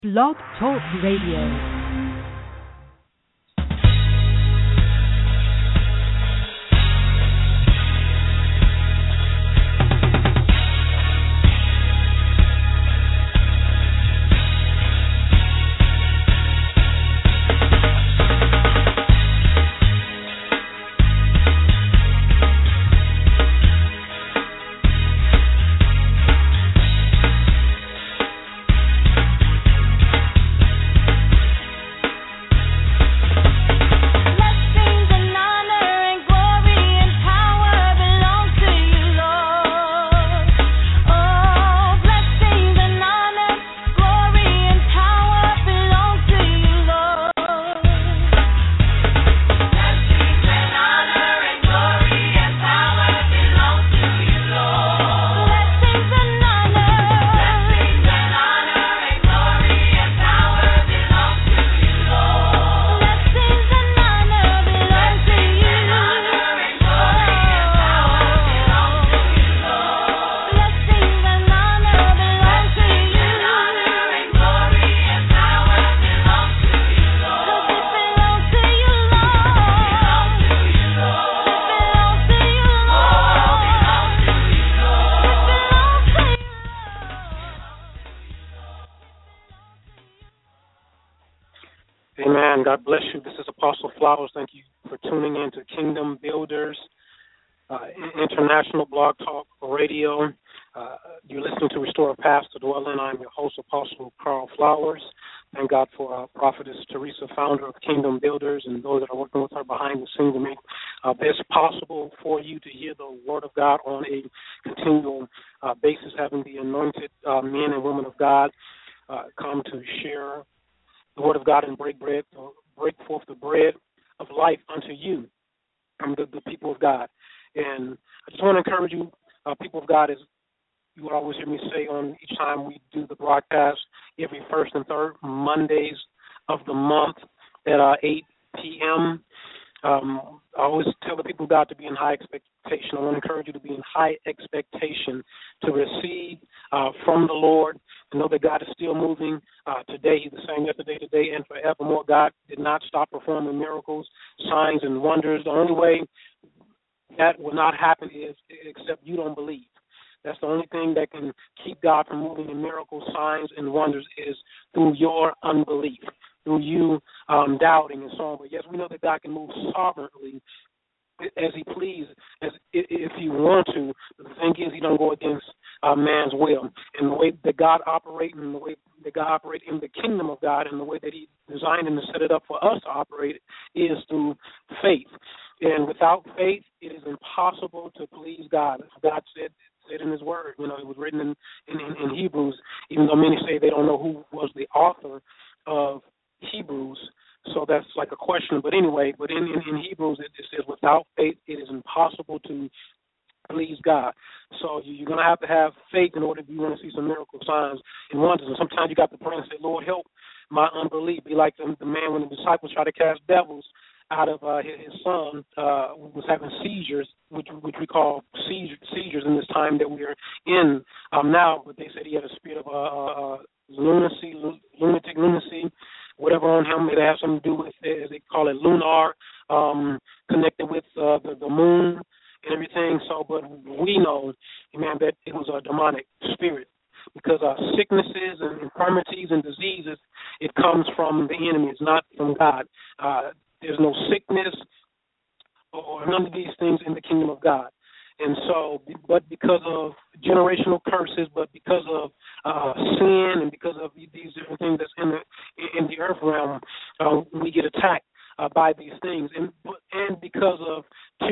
Blog Talk Radio. Amen. God bless you. This is Apostle Flowers. Thank you for tuning in to Kingdom Builders International Blog Talk Radio. You're listening to Restore a Path to Dwell In. I'm your host, Apostle Carl Flowers. Thank God for Prophetess Teresa, founder of Kingdom Builders, and those that are working with her behind the scenes to make this possible for you to hear the Word of God on a continual basis, having the anointed men and women of God come to share the Word of God and break forth the bread of life unto you, the people of God. And I just want to encourage you, people of God, as you will always hear me say on each time we do the broadcast, every first and third Mondays of the month at 8 p.m. I always tell the people of God to be in high expectation. I want to encourage you to be in high expectation to receive from the Lord, to know that God is still moving today. He's the same yesterday, today, and forevermore. God did not stop performing miracles, signs, and wonders. The only way that will not happen is except you don't believe. That's the only thing that can keep God from moving in miracles, signs, and wonders is through your unbelief, through you doubting and so on. But yes, we know that God can move sovereignly as he pleases, if you want to. But the thing is, he don't go against man's will. And the way that God operates, and the way that God operates in the kingdom of God, and the way that he designed and set it up for us to operate is through faith. And without faith, it is impossible to please God. God said in his word, it was written in Hebrews, even though many say they don't know who was the author of Hebrews, so that's like a question. But anyway, in Hebrews it says, without faith it is impossible to please God. So you're going to have faith in order if you want to see some miracle signs and wonders. And sometimes you got to pray and say, Lord, help my unbelief. Be like the man when the disciples tried to cast devils out of his son, was having seizures, which we call seizures in this time that we're in now. But they said he had a spirit of lunatic lunacy, whatever on him. It has something to do with, as they call it, lunar, connected with the moon and everything. So, but we know, man, that it was a demonic spirit, because sicknesses and infirmities and diseases, it comes from the enemy. It's not from God. There's no sickness or none of these things in the kingdom of God. And so, but because of generational curses, but because of sin, and because of these different things that's in the earth realm, we get attacked by these things, and because of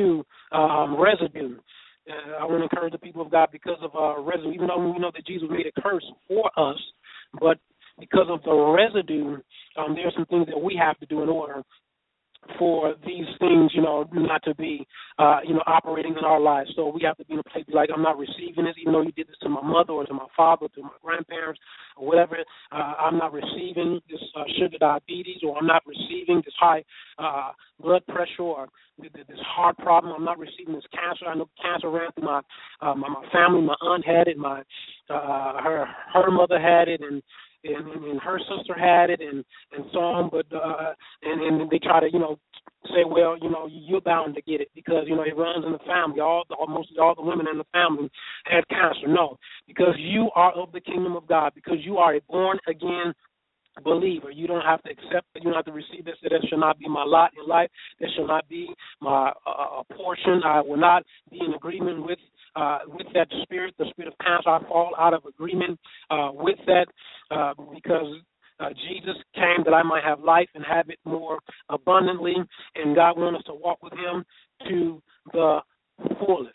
residue. I want to encourage the people of God, because of residue, even though we know that Jesus made a curse for us, but because of the residue, there are some things that we have to do in order for these things, not to be, operating in our lives. So we have to be in a place like, I'm not receiving this, even though you did this to my mother or to my father or to my grandparents or whatever. I'm not receiving this sugar diabetes, or I'm not receiving this high blood pressure, or this heart problem. I'm not receiving this cancer. I know cancer ran through my family. My aunt had it. Her mother had it, and and her sister had it and so on, but and they try to say, well, you're bound to get it because it runs in the family. Almost all the women in the family had cancer. No, because you are of the kingdom of God, because you are a born again believer. You don't have to accept it. You don't have to receive this. That shall not be my lot in life. That shall not be my portion. I will not be in agreement with that spirit, the spirit of cancer. I fall out of agreement with that because Jesus came that I might have life and have it more abundantly, and God wants us to walk with him to the fullest.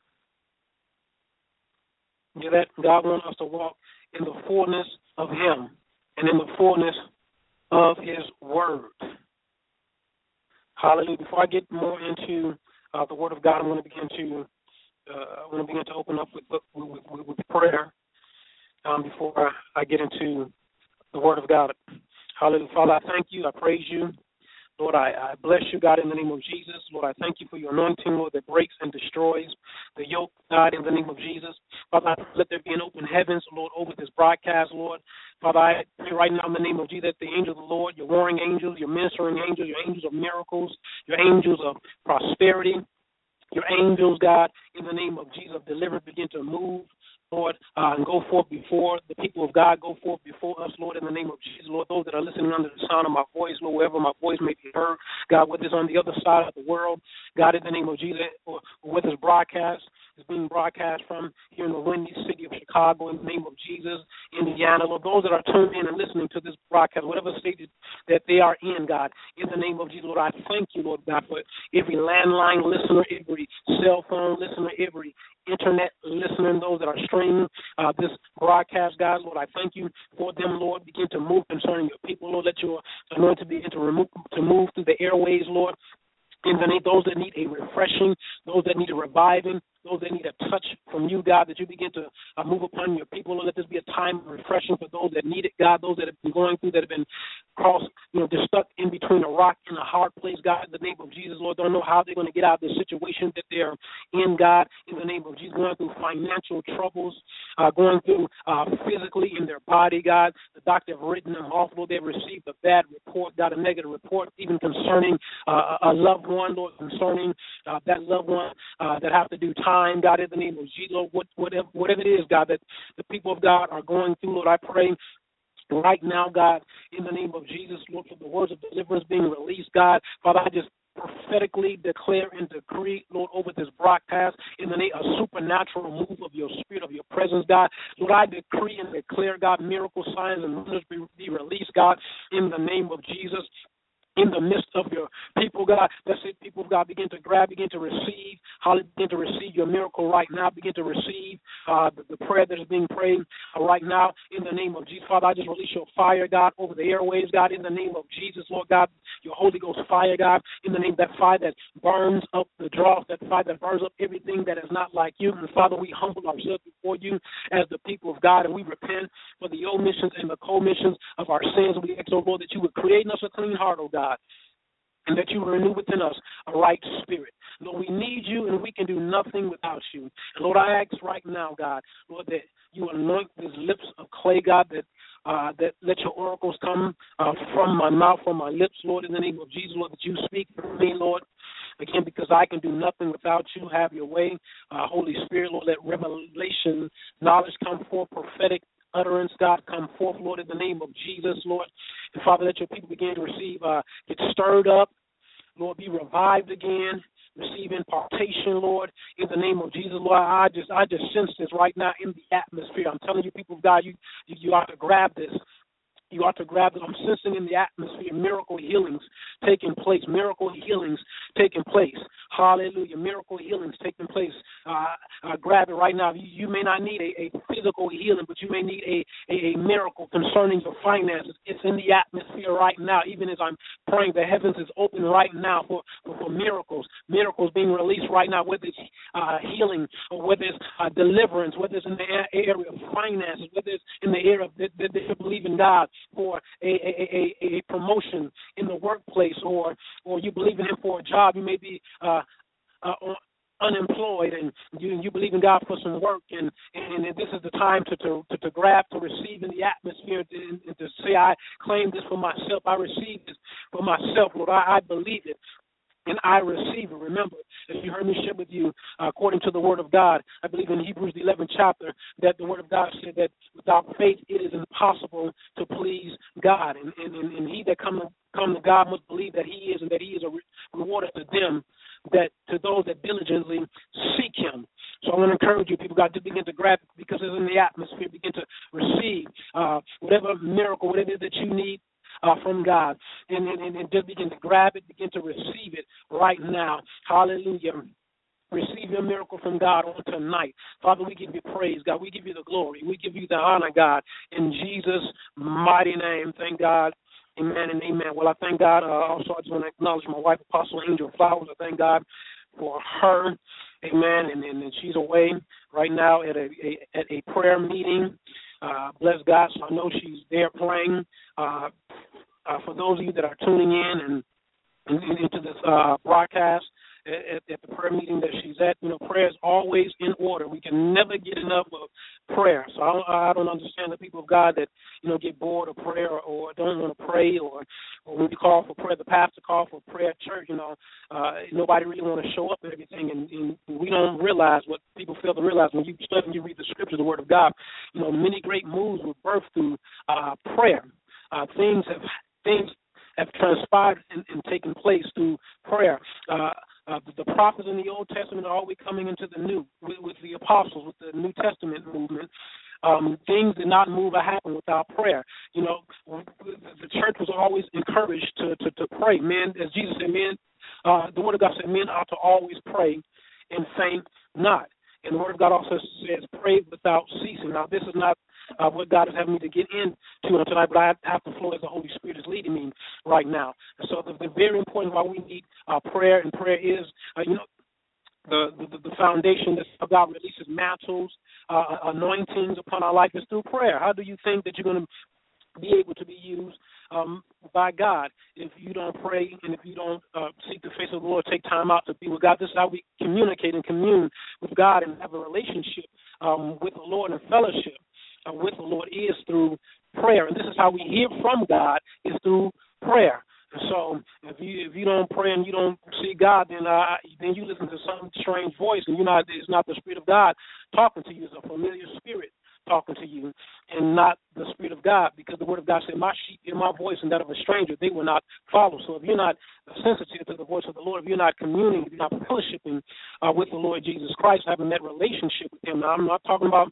Yeah, that God wants us to walk in the fullness of him and in the fullness of his word. Hallelujah. Before I get more into the word of God, I'm going to begin to open up with prayer before I get into the word of God. Hallelujah. Father, I thank you. I praise you. Lord, I bless you, God, in the name of Jesus. Lord, I thank you for your anointing, Lord, that breaks and destroys the yoke, God, in the name of Jesus. Father, I let there be an open heavens, Lord, over this broadcast, Lord. Father, I pray right now in the name of Jesus, the angels of the Lord, your warring angels, your ministering angels, your angels of miracles, your angels of prosperity, your angels, God, in the name of Jesus, of deliverance, begin to move, Lord, and go forth before the people of God, go forth before us, Lord, in the name of Jesus. Lord, those that are listening under the sound of my voice, Lord, wherever my voice may be heard, God, whether it's on the other side of the world, God, in the name of Jesus, or whether it's broadcast, is being broadcast from here in the windy city of Chicago, in the name of Jesus, Indiana, Lord, those that are tuned in and listening to this broadcast, whatever state that they are in, God, in the name of Jesus, Lord, I thank you, Lord God, for every landline listener, every cell phone listener, every internet listener, those that are streaming this broadcast, God, Lord, I thank you for them, Lord. Begin to move concerning your people, Lord. Let your anointing begin to move through the airways, Lord. In the name, those that need a refreshing, those that need a reviving, those that need a touch from you, God, that you begin to move upon your people. Lord, let this be a time of refreshing for those that need it, God, those that have been going through, that have been crossed, just stuck in between a rock and a hard place, God, in the name of Jesus, Lord, don't know how they're going to get out of the situation that they're in, God, in the name of Jesus, going through financial troubles, going through physically in their body, God. The doctor have written them off, Lord, they've received a bad report, got a negative report, even concerning a loved one, Lord, concerning that loved one that have to do time, God, in the name of Jesus, Lord, whatever it is, God, that the people of God are going through, Lord, I pray right now, God, in the name of Jesus, Lord, for the words of deliverance being released, God. Father, I just prophetically declare and decree, Lord, over this broadcast, in the name a supernatural move of your spirit, of your presence, God. Lord, I decree and declare, God, miracle signs and wonders be released, God, in the name of Jesus. In the midst of your people, God, let's say people of God begin to grab, begin to receive, begin to receive your miracle right now, begin to receive the prayer that is being prayed right now in the name of Jesus. Father, I just release your fire, God, over the airwaves, God, in the name of Jesus, Lord God, your Holy Ghost fire, God, in the name of that fire that burns up the dross, that fire that burns up everything that is not like you. And Father, we humble ourselves before you as the people of God, and we repent for the omissions and the commissions of our sins. We ask, oh Lord, that you would create in us a clean heart, oh God, and that you renew within us a right spirit. Lord, we need you, and we can do nothing without you. And Lord, I ask right now, God, Lord, that you anoint these lips of clay, God, that let your oracles come from my mouth, from my lips, Lord, in the name of Jesus, Lord, that you speak through me, Lord. Again, because I can do nothing without you. Have your way. Holy Spirit, Lord, let revelation, knowledge come forth, prophetic utterance, God, come forth, Lord, in the name of Jesus, Lord. And Father, let your people begin to receive, get stirred up, Lord, be revived again, receive impartation, Lord, in the name of Jesus, Lord. I just sense this right now in the atmosphere. I'm telling you, people of God, you ought to grab this. You ought to grab it. I'm sensing in the atmosphere miracle healings taking place. Miracle healings taking place. Hallelujah. Miracle healings taking place. Grab it right now. You may not need a physical healing, but you may need a miracle concerning your finances. It's in the atmosphere right now. Even as I'm praying, the heavens is open right now for miracles. Miracles being released right now, whether it's healing or whether it's deliverance, whether it's in the area of finances, whether it's in the area of that they believe in God for a promotion in the workplace, or you believe in him for a job. You may be unemployed and you believe in God for some work, and this is the time to grab, to receive in the atmosphere, and to say, I claim this for myself. I receive this for myself, Lord. I believe it. And I receive it. Remember, as you heard me share with you, according to the Word of God, I believe in Hebrews, the 11th chapter, that the Word of God said that without faith it is impossible to please God. And he that come to God must believe that He is, and that He is a rewarder to them, that to those that diligently seek Him. So I want to encourage you, people, God, to begin to grab it, because it's in the atmosphere. Begin to receive whatever miracle, whatever it is that you need from God, and just begin to grab it, begin to receive it right now. Hallelujah. Receive your miracle from God on tonight. Father, we give you praise, God. We give you the glory. We give you the honor, God, in Jesus' mighty name. Thank God. Amen and amen. Well, I thank God. Also, I just want to acknowledge my wife, Apostle Angel Flowers. I thank God for her. Amen. And she's away right now at a prayer meeting. Bless God. So I know she's there praying. For those of you that are tuning in and into this broadcast at the prayer meeting that she's at, prayer is always in order. We can never get enough of prayer. So I don't understand the people of God that, get bored of prayer or don't want to pray, or when we call for prayer, the pastor call for prayer at church, nobody really want to show up and everything, and we don't realize what people fail to realize when you study and you read the scriptures, the Word of God. Many great moves were birthed through prayer. Things have transpired and taken place through prayer. The prophets in the Old Testament are always coming into the New with the apostles, with the New Testament movement. Things did not move or happen without prayer. The church was always encouraged to pray. Men, as Jesus said, the Word of God said, men ought to always pray and faint not. And the Word of God also says, pray without ceasing. Now, this is not what God is having me to get into tonight, but I have to flow as the Holy Spirit is leading me right now. And so the very important why we need prayer, and prayer is, the foundation that God releases mantles, anointings upon our life is through prayer. How do you think that you're going to be able to be used by God if you don't pray and if you don't seek the face of the Lord, take time out to be with God? This is how we communicate and commune with God and have a relationship with the Lord and fellowship with the Lord is through prayer. And this is how we hear from God, is through prayer. And so if you don't pray and you don't see God, then you listen to some strange voice, and it's not the Spirit of God talking to you. It's a familiar spirit talking to you, and not the Spirit of God, because the Word of God said, my sheep hear my voice, and that of a stranger they will not follow. So if you're not sensitive to the voice of the Lord, if you're not communing, if you're not fellowshipping with the Lord Jesus Christ, having that relationship with Him. Now, I'm not talking about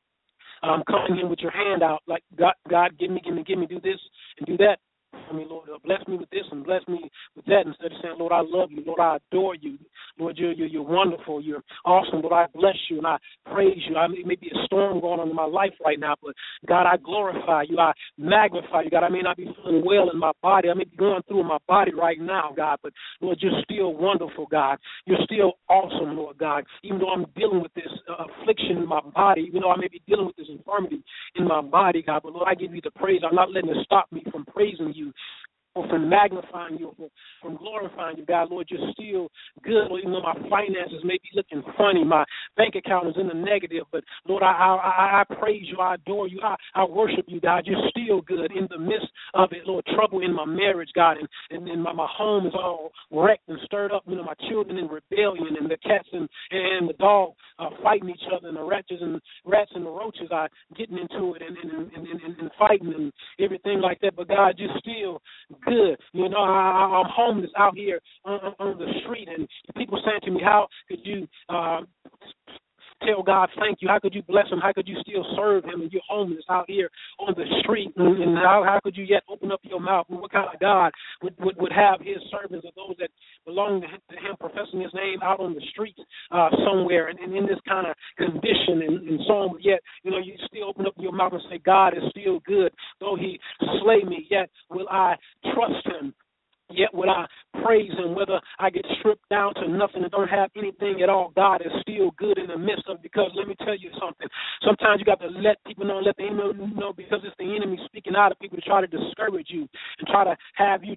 coming in with your hand out like, God, give me, do this and do that. I mean, Lord, bless me with this and bless me with that, instead of saying, Lord, I love you. Lord, I adore you. Lord, you're wonderful. You're awesome. Lord, I bless you and I praise you. It may be a storm going on in my life right now, but God, I glorify you. I magnify you. God, I may not be feeling well in my body. I may be going through in my body right now, God, but Lord, you're still wonderful, God. You're still awesome, Lord God. Even though I'm dealing with this affliction in my body, even though I may be dealing with this infirmity in my body, God, but Lord, I give you the praise. I'm not letting it stop me from praising you, or from magnifying you, or from glorifying you, God. Lord, you're still good. Lord, even though my finances may be looking funny, my bank account is in the negative, but Lord, I praise you, I adore you, I worship you, God. You're still good in the midst of it, Lord. Trouble in my marriage, God, and my home is all wrecked and stirred up. My children in rebellion, and the cats and the dog fighting each other, and the rats and the roaches are getting into it and fighting and everything like that. But God, you're still good. I'm homeless out here on the street, and people saying to me, how could you tell God thank you? How could you bless him? How could you still serve him, and you're homeless out here on the street? And how could you yet open up your mouth? And what kind of God would have his servants, or those that belong to him, professing his name out on the streets somewhere, and in this kind of condition and so on? But yet, you still open up your mouth and say, God is still good. Though he slay me, yet will I trust him. Yet would I praise him, whether I get stripped down to nothing and don't have anything at all. God is still good in the midst of it, because let me tell you something. Sometimes you got to let people know, let the enemy know, because it's the enemy speaking out of people to try to discourage you and try to have you to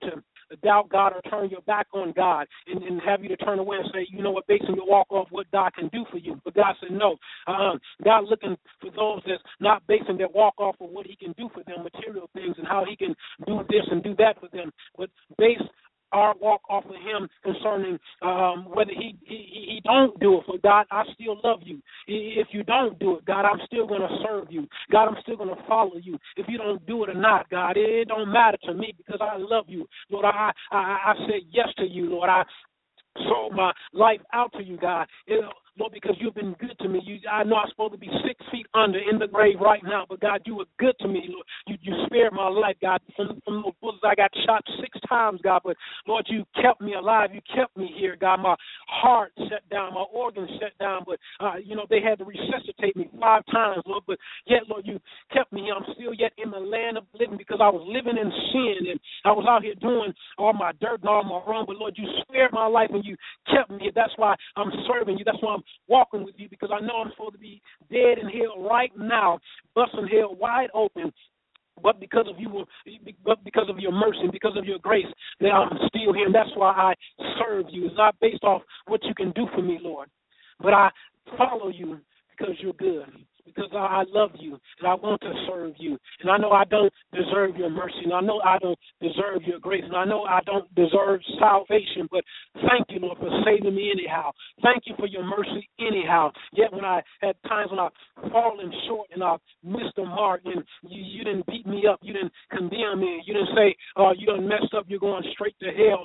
doubt God or turn your back on God and have you to turn away and say, you know what, basing your walk off what God can do for you. But God said no. God looking for those that's not basing their walk off of what he can do for them, material things, and how he can do this and do that for them, but base our walk off of him concerning whether he don't do it. For God, I still love you. If you don't do it, God, I'm still going to serve you. God, I'm still going to follow you. If you don't do it or not, God, it don't matter to me because I love you. Lord, I said yes to you, Lord. I sold my life out to you, God. Lord, because you've been good to me. I know I'm supposed to be 6 feet under in the grave right now, but God, you were good to me, Lord. You spared my life, God. From those bullets, I got shot 6 times, God, but Lord, you kept me alive. You kept me here, God. My heart shut down, my organs shut down, but they had to resuscitate me 5 times, Lord. But yet, Lord, you kept me here. I'm still yet in the land of living because I was living in sin and I was out here doing all my dirt and all my wrong. But Lord, you spared my life and you kept me here. That's why I'm serving you. That's why I'm walking with you, because I know I'm supposed to be dead in hell right now, busting hell wide open. But because of you, because of your mercy, because of your grace, that I'm still here. And that's why I serve you. It's not based off what you can do for me, Lord, but I follow you because you're good. Because I love you and I want to serve you. And I know I don't deserve your mercy. And I know I don't deserve your grace. And I know I don't deserve salvation. But thank you, Lord, for saving me anyhow. Thank you for your mercy anyhow. Yet when I had times when I've fallen short and I've missed the mark and you didn't beat me up. You didn't condemn me. You didn't say, you done messed up. You're going straight to hell.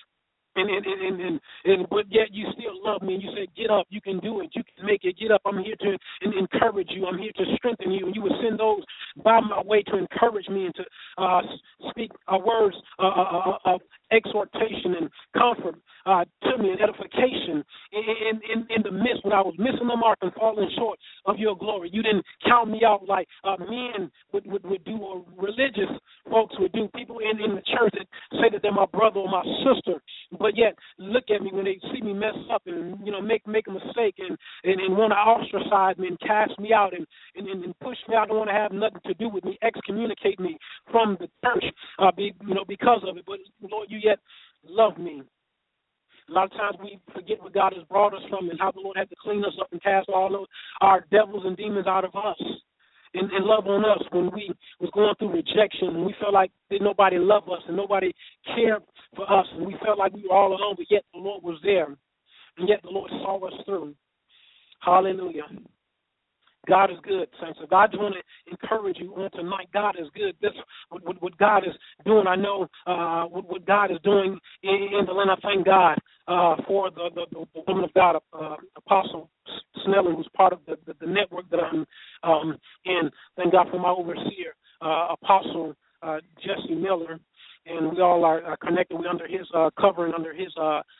But yet you still love me, and you say, get up, you can do it, you can make it, get up. I'm here to encourage you. I'm here to strengthen you. And you would send those by my way to encourage me and to speak words of exhortation and comfort to me and edification in the midst when I was missing the mark and falling short of your glory. You didn't count me out like men would do, or religious folks would do, people in the church that say that they're my brother or my sister, but yet look at me when they see me mess up and make a mistake and want to ostracize me and cast me out and push me out, don't want to have nothing to do with me, excommunicate me from the church because of it. But Lord, you yet love me. A lot of times we forget where God has brought us from and how the Lord had to clean us up and cast all our devils and demons out of us and love on us when we was going through rejection and we felt like nobody loved us and nobody cared for us and we felt like we were all alone, but yet the Lord was there and yet the Lord saw us through. Hallelujah. God is good, saints. So God's want to encourage you on tonight. God is good. This what God is doing. I know what God is doing in the land. I thank God for the woman of God, Apostle Snelling, who's part of the network that I'm in. Thank God for my overseer, Apostle Jesse Miller, and we all are connected. We're under his covering, under his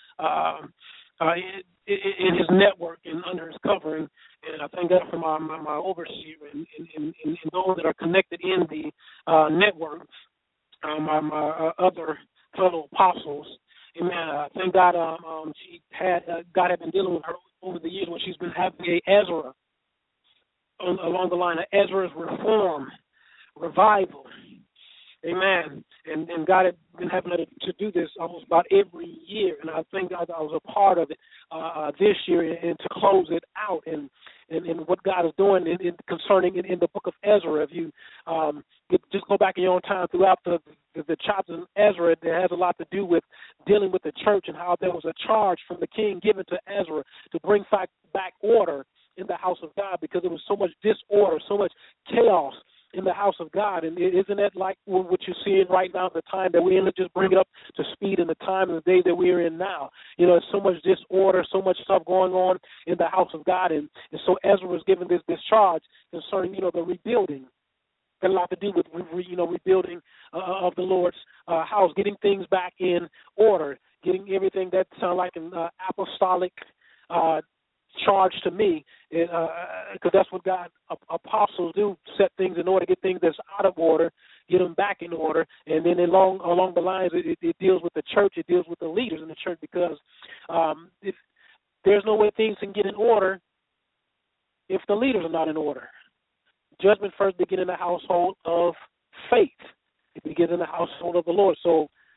in his network and under his covering. And I thank God for my overseer and those that are connected in the network, my other fellow apostles. Amen. Thank God God had been dealing with her over the years when she's been having a Ezra along the line of Ezra's reform, revival. Amen. And God had been having her to do this almost about every year, and I think I was a part of it this year, and to close it out, and what God is doing concerning in the book of Ezra. If you just go back in your own time throughout the chapters of Ezra, it has a lot to do with dealing with the church and how there was a charge from the king given to Ezra to bring back order in the house of God, because there was so much disorder, so much chaos in the house of God. And isn't that like what you're seeing right now, the time that we're in? Let's just bring it up to speed in the time and the day that we're in now. There's so much disorder, so much stuff going on in the house of God. And so Ezra was given this charge concerning, the rebuilding. Got a lot to do with, rebuilding of the Lord's house, getting things back in order, getting everything that sounds like an apostolic charge to me, because that's what God apostles do: set things in order, get things that's out of order, get them back in order, and then along the lines, it deals with the church, it deals with the leaders in the church, because if there's no way things can get in order if the leaders are not in order. Judgment first begins in the household of faith. It begins in the household of the Lord. So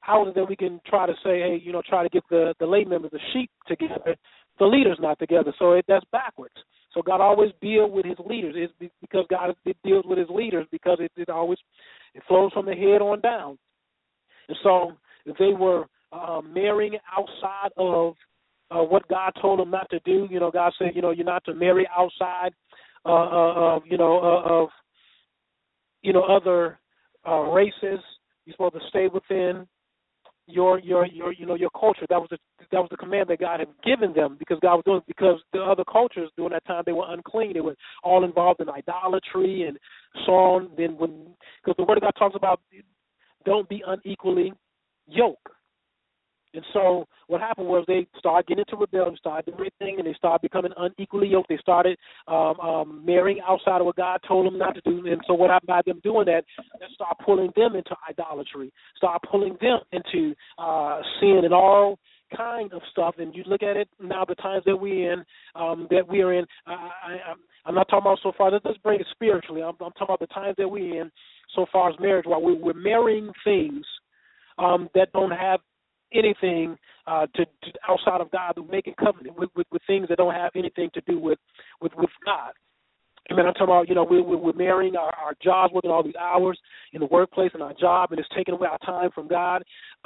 how is it that we can try to say, hey, try to get the lay members, the sheep together, the leaders not together? So that's backwards. So God always deals with his leaders. It's because God deals with his leaders because it flows from the head on down. And so they were marrying outside of what God told them not to do. God said, you're not to marry outside of other races. You're supposed to stay within your culture. That was the command that God had given them because the other cultures during that time, they were unclean. They were all involved in idolatry and so on. Then because the Word of God talks about don't be unequally yoked. And so what happened was they started getting into rebellion, started doing everything, and they started becoming unequally yoked. They started marrying outside of what God told them not to do. And so what happened by them doing that started pulling them into idolatry, started pulling them into sin and all kind of stuff. And you look at it now, the times that we are in. I'm not talking about so far. Let's bring it spiritually. I'm talking about the times that we're in so far as marriage, while we're marrying things that don't have anything to outside of God, making covenant with things that don't have anything to do with God. Amen. I'm talking about, we're marrying our jobs, working all these hours in the workplace and our job, and it's taking away our time from God.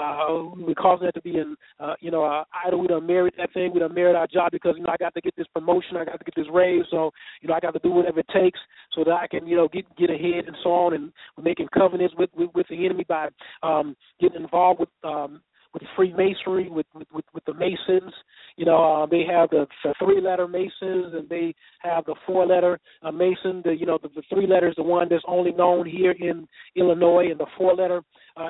We're causing that to be an idol. We done married that thing. We done married our job because, I got to get this promotion. I got to get this raise. So, I got to do whatever it takes so that I can, get ahead and so on. And we're making covenants with the enemy by getting involved with Freemasonry, with the Masons. They have the 3-letter Masons and they have the 4-letter Mason. The 3 letters, the one that's only known here in Illinois, and the 4-letter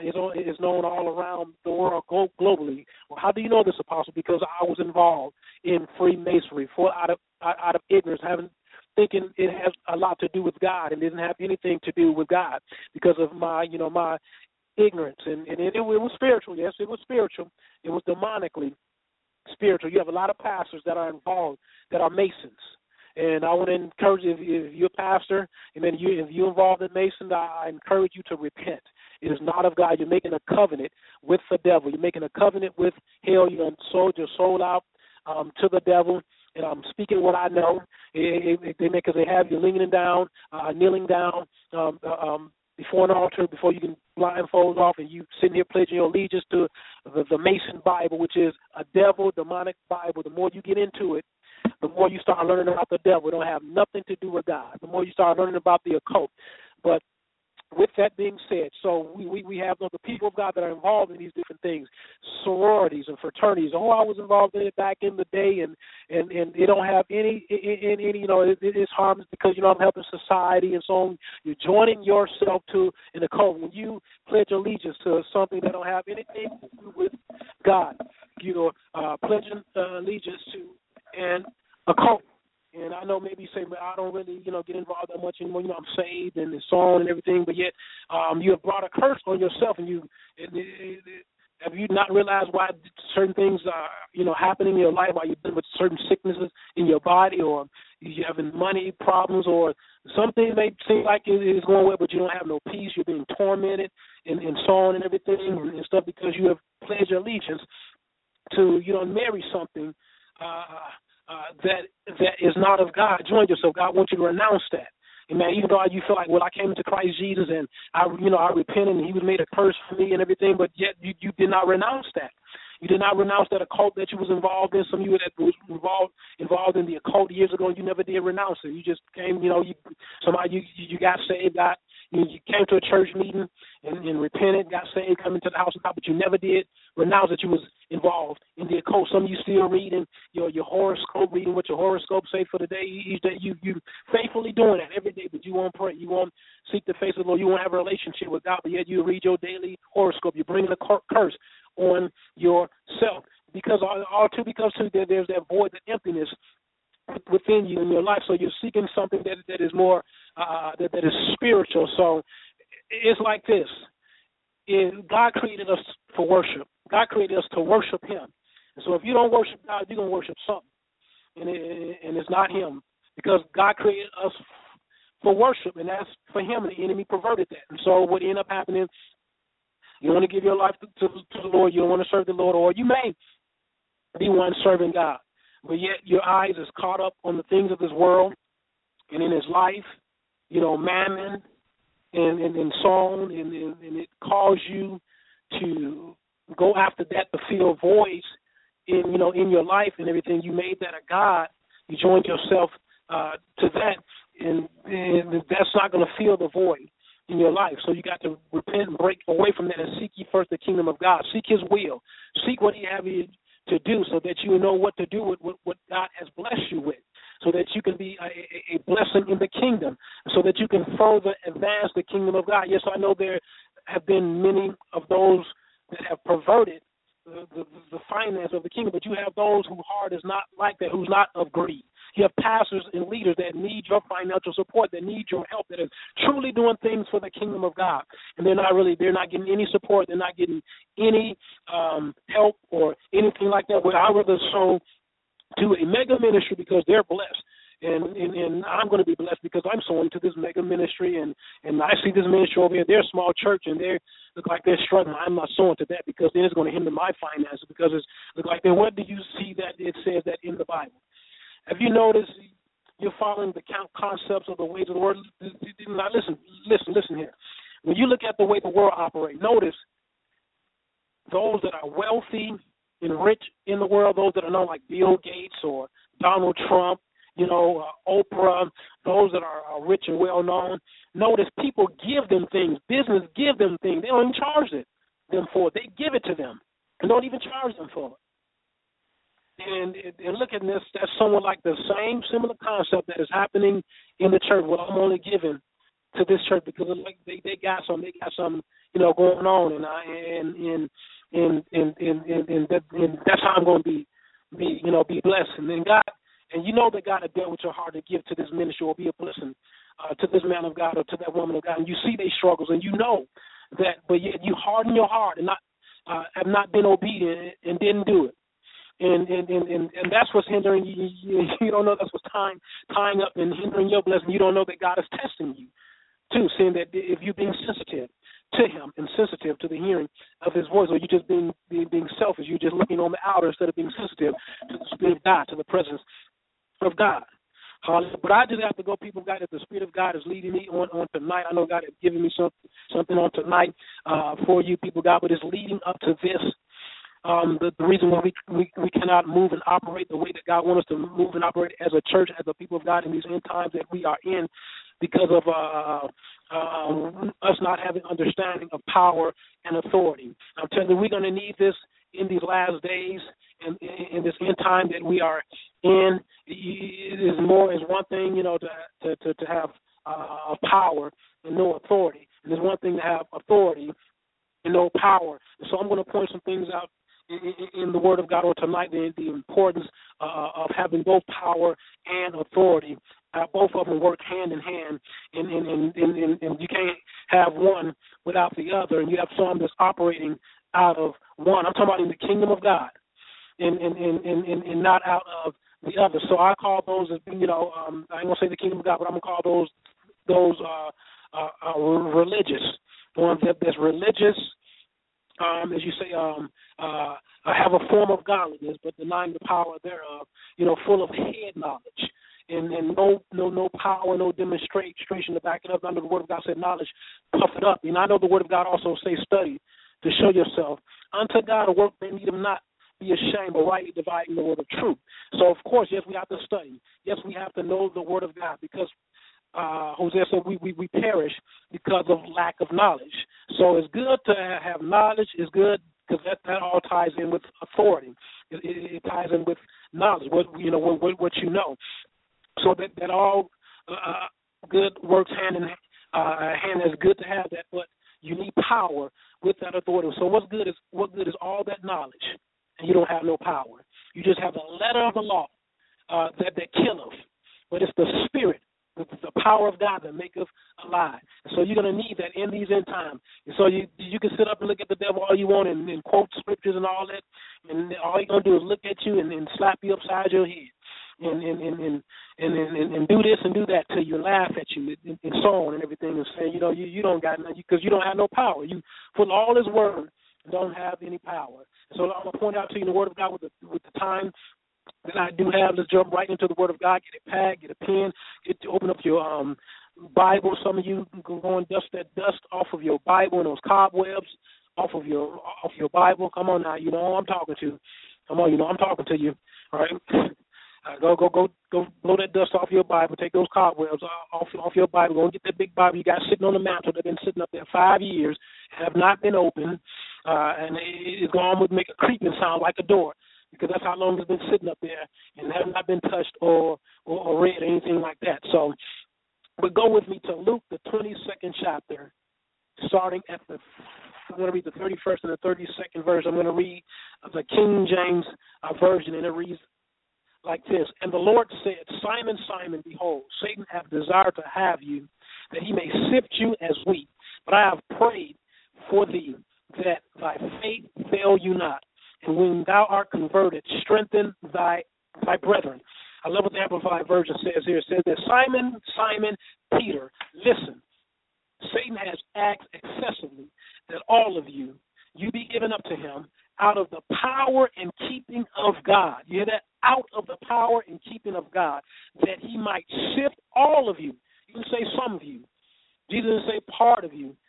is known all around the world globally. Well, how do you know this, Apostle? Because I was involved in Freemasonry out of ignorance, thinking it has a lot to do with God, and didn't have anything to do with God because of my ignorance, and it was spiritual. Yes, it was spiritual. It was demonically spiritual. You have a lot of pastors that are involved that are Masons, and I want to encourage you, if you're a pastor, and then if you're involved in Mason, I encourage you to repent. It is not of God. You're making a covenant with the devil. You're making a covenant with hell. You're sold your soul out to the devil. And I'm speaking what I know. Because they have you kneeling down, before an altar, before you can blindfold off, and you sitting here pledging your allegiance to the Mason Bible, which is a devil, demonic Bible. The more you get into it, the more you start learning about the devil. It don't have nothing to do with God. The more you start learning about the occult. But with that being said, so we have the people of God that are involved in these different things, sororities and fraternities. Oh, I was involved in it back in the day, and it don't have any it is harmless because I'm helping society and so on. You're joining yourself to an occult when you pledge allegiance to something that don't have anything to do with God. You're pledging allegiance to an occult. And I know maybe you say, but I don't really, get involved that much anymore. I'm saved and so on and everything, but yet you have brought a curse on yourself, and have you not realized why certain things are, happening in your life, why you're dealing with certain sicknesses in your body, or you're having money problems, or something may seem like it is going well, but you don't have no peace. You're being tormented and so on and everything and stuff because you have pledged your allegiance to, marry something that is not of God. Join yourself. God wants you to renounce that. And man, even though you feel like, well, I came into Christ Jesus and I repented and He was made a curse for me and everything, but yet you did not renounce that. You did not renounce that occult that you was involved in. Some of you that was involved in the occult years ago, and you never did renounce it. You just came, you got saved, you came to a church meeting and repented, got saved, come into the house of God, but you never did renounce that you was involved in the occult. Some of you still reading your horoscope, reading what your horoscope say for the day. Each day you faithfully doing that every day, but you won't pray. You won't seek the face of the Lord. You won't have a relationship with God, but yet you read your daily horoscope. You're bringing a curse on yourself because there's that void, that emptiness within you in your life. So you're seeking something that is more that is spiritual. So it's like this. God created us for worship. God created us to worship Him. And so if you don't worship God, you're going to worship something. And it's not Him. Because God created us for worship, and that's for Him, and the enemy perverted that. And so what ended up happening, You don't want to give your life to the Lord. You don't want to serve the Lord. Or you may be one serving God, but yet your eyes is caught up on the things of this world and in his life, mammon and song, and it caused you to go after that to fill voids in your life and everything. You made that a God. You joined yourself to that, and that's not going to fill the void in your life. So you got to repent and break away from that and seek ye first the kingdom of God. Seek his will. Seek what he have you to do so that you know what to do with what God has blessed you with, so that you can be a blessing in the kingdom, so that you can further advance the kingdom of God. Yes, I know there have been many of those that have perverted the finance of the kingdom, but you have those whose heart is not like that, who's not of greed. You have pastors and leaders that need your financial support, that need your help, that are truly doing things for the kingdom of God, and they're not getting any support, they're not getting any help or anything like that. But I would rather sow to a mega ministry because they're blessed. And I'm going to be blessed because I'm sowing to this mega ministry, and I see this ministry over here. They're a small church, and they look like they're struggling. I'm not sowing to that because then it's going to hinder my finances because it's look like then what do you see that it says that in the Bible? Have you noticed you're following the concepts of the ways of the world? Now listen here. When you look at the way the world operates, notice those that are wealthy and rich in the world, those that are known like Bill Gates or Donald Trump, Oprah, those that are rich and well-known. Notice people give them things. Business give them things. They don't even charge them for it. They give it to them and don't even charge them for it. And look at this. That's somewhat like the same similar concept that is happening in the church. Well, I'm only giving to this church because they got something going on, and that's how I'm going to be blessed. And then God. And you know that God has dealt with your heart to give to this ministry or be a blessing to this man of God or to that woman of God. And you see their struggles, and you know that, but yet you harden your heart and have not been obedient and didn't do it. And that's what's hindering you. You don't know that's what's tying up and hindering your blessing. You don't know that God is testing you, too, saying that if you're being sensitive to him and sensitive to the hearing of his voice, or you just being selfish, you're just looking on the outer instead of being sensitive to the Spirit of God, to the presence of God. But I just have to go, people of God, if the Spirit of God is leading me on tonight. I know God has given me something on tonight for you, people of God, but it's leading up to this. The reason why we cannot move and operate the way that God wants us to move and operate as a church, as a people of God in these end times that we are in, because of us not having understanding of power and authority. I'm telling you, we're going to need this in these last days and in this end time that we are in. It is one thing, to have power and no authority. And it's one thing to have authority and no power. And so I'm going to point some things out in the Word of God on tonight, the importance of having both power and authority. Both of them work hand in hand, and you can't have one without the other. And you have some that's operating out of one. I'm talking about in the kingdom of God, and not out of the other. So I call those, I ain't gonna say the kingdom of God, but I'm gonna call those religious. One that's religious, as you say, have a form of godliness, but denying the power thereof. Full of head knowledge. And no power, no demonstration to back it up. I know the Word of God said knowledge, puff it up. And I know the Word of God also says study to show yourself. Unto God a work they need him not be ashamed, but rightly dividing the word of truth. So, of course, yes, we have to study. Yes, we have to know the Word of God because Hosea said we perish because of lack of knowledge. So it's good to have knowledge. It's good because that all ties in with authority. It ties in with knowledge, what you know. So that all good works hand in hand. It's good to have that, but you need power with that authority. So what good is all that knowledge, and you don't have no power? You just have the letter of the law that killeth, but it's the Spirit, the power of God that maketh alive. So you're going to need that in these end times. And so you can sit up and look at the devil all you want and quote scriptures and all that, and all he's going to do is look at you and slap you upside your head. And and do this and do that till you, laugh at you and so on and everything, and say, you don't got nothing because you don't have no power. You put all His word and don't have any power. So I'm gonna point out to you the Word of God with the time that I do have. Let's jump right into the Word of God. Get a pad, get a pen, open up your Bible. Some of you can go and dust that dust off of your Bible and those cobwebs off your Bible. Come on now, you know who I'm talking to. Come on, you know I'm talking to you. All right. Go blow that dust off your Bible. Take those cobwebs off your Bible. Go and get that big Bible you got sitting on the mantle that's been sitting up there 5 years, have not been opened, and it's going to make a creeping sound like a door, because that's how long it's been sitting up there and have not been touched or read or anything like that. So, but go with me to Luke, the 22nd chapter, starting at I'm going to read the 31st and the 32nd verse. I'm going to read the King James version, and it reads like this. And the Lord said, Simon, Simon, behold, Satan hath desired to have you, that he may sift you as wheat. But I have prayed for thee, that thy faith fail you not. And when thou art converted, strengthen thy brethren. I love what the Amplified Version says here. It says that Simon, Simon, Peter, listen. Satan has asked excessively that all of you be given up to him out of the power and keeping of God. You hear that? Out of the power and keeping of God, that he might sift all of you. You can say some of you. Jesus didn't say part of you.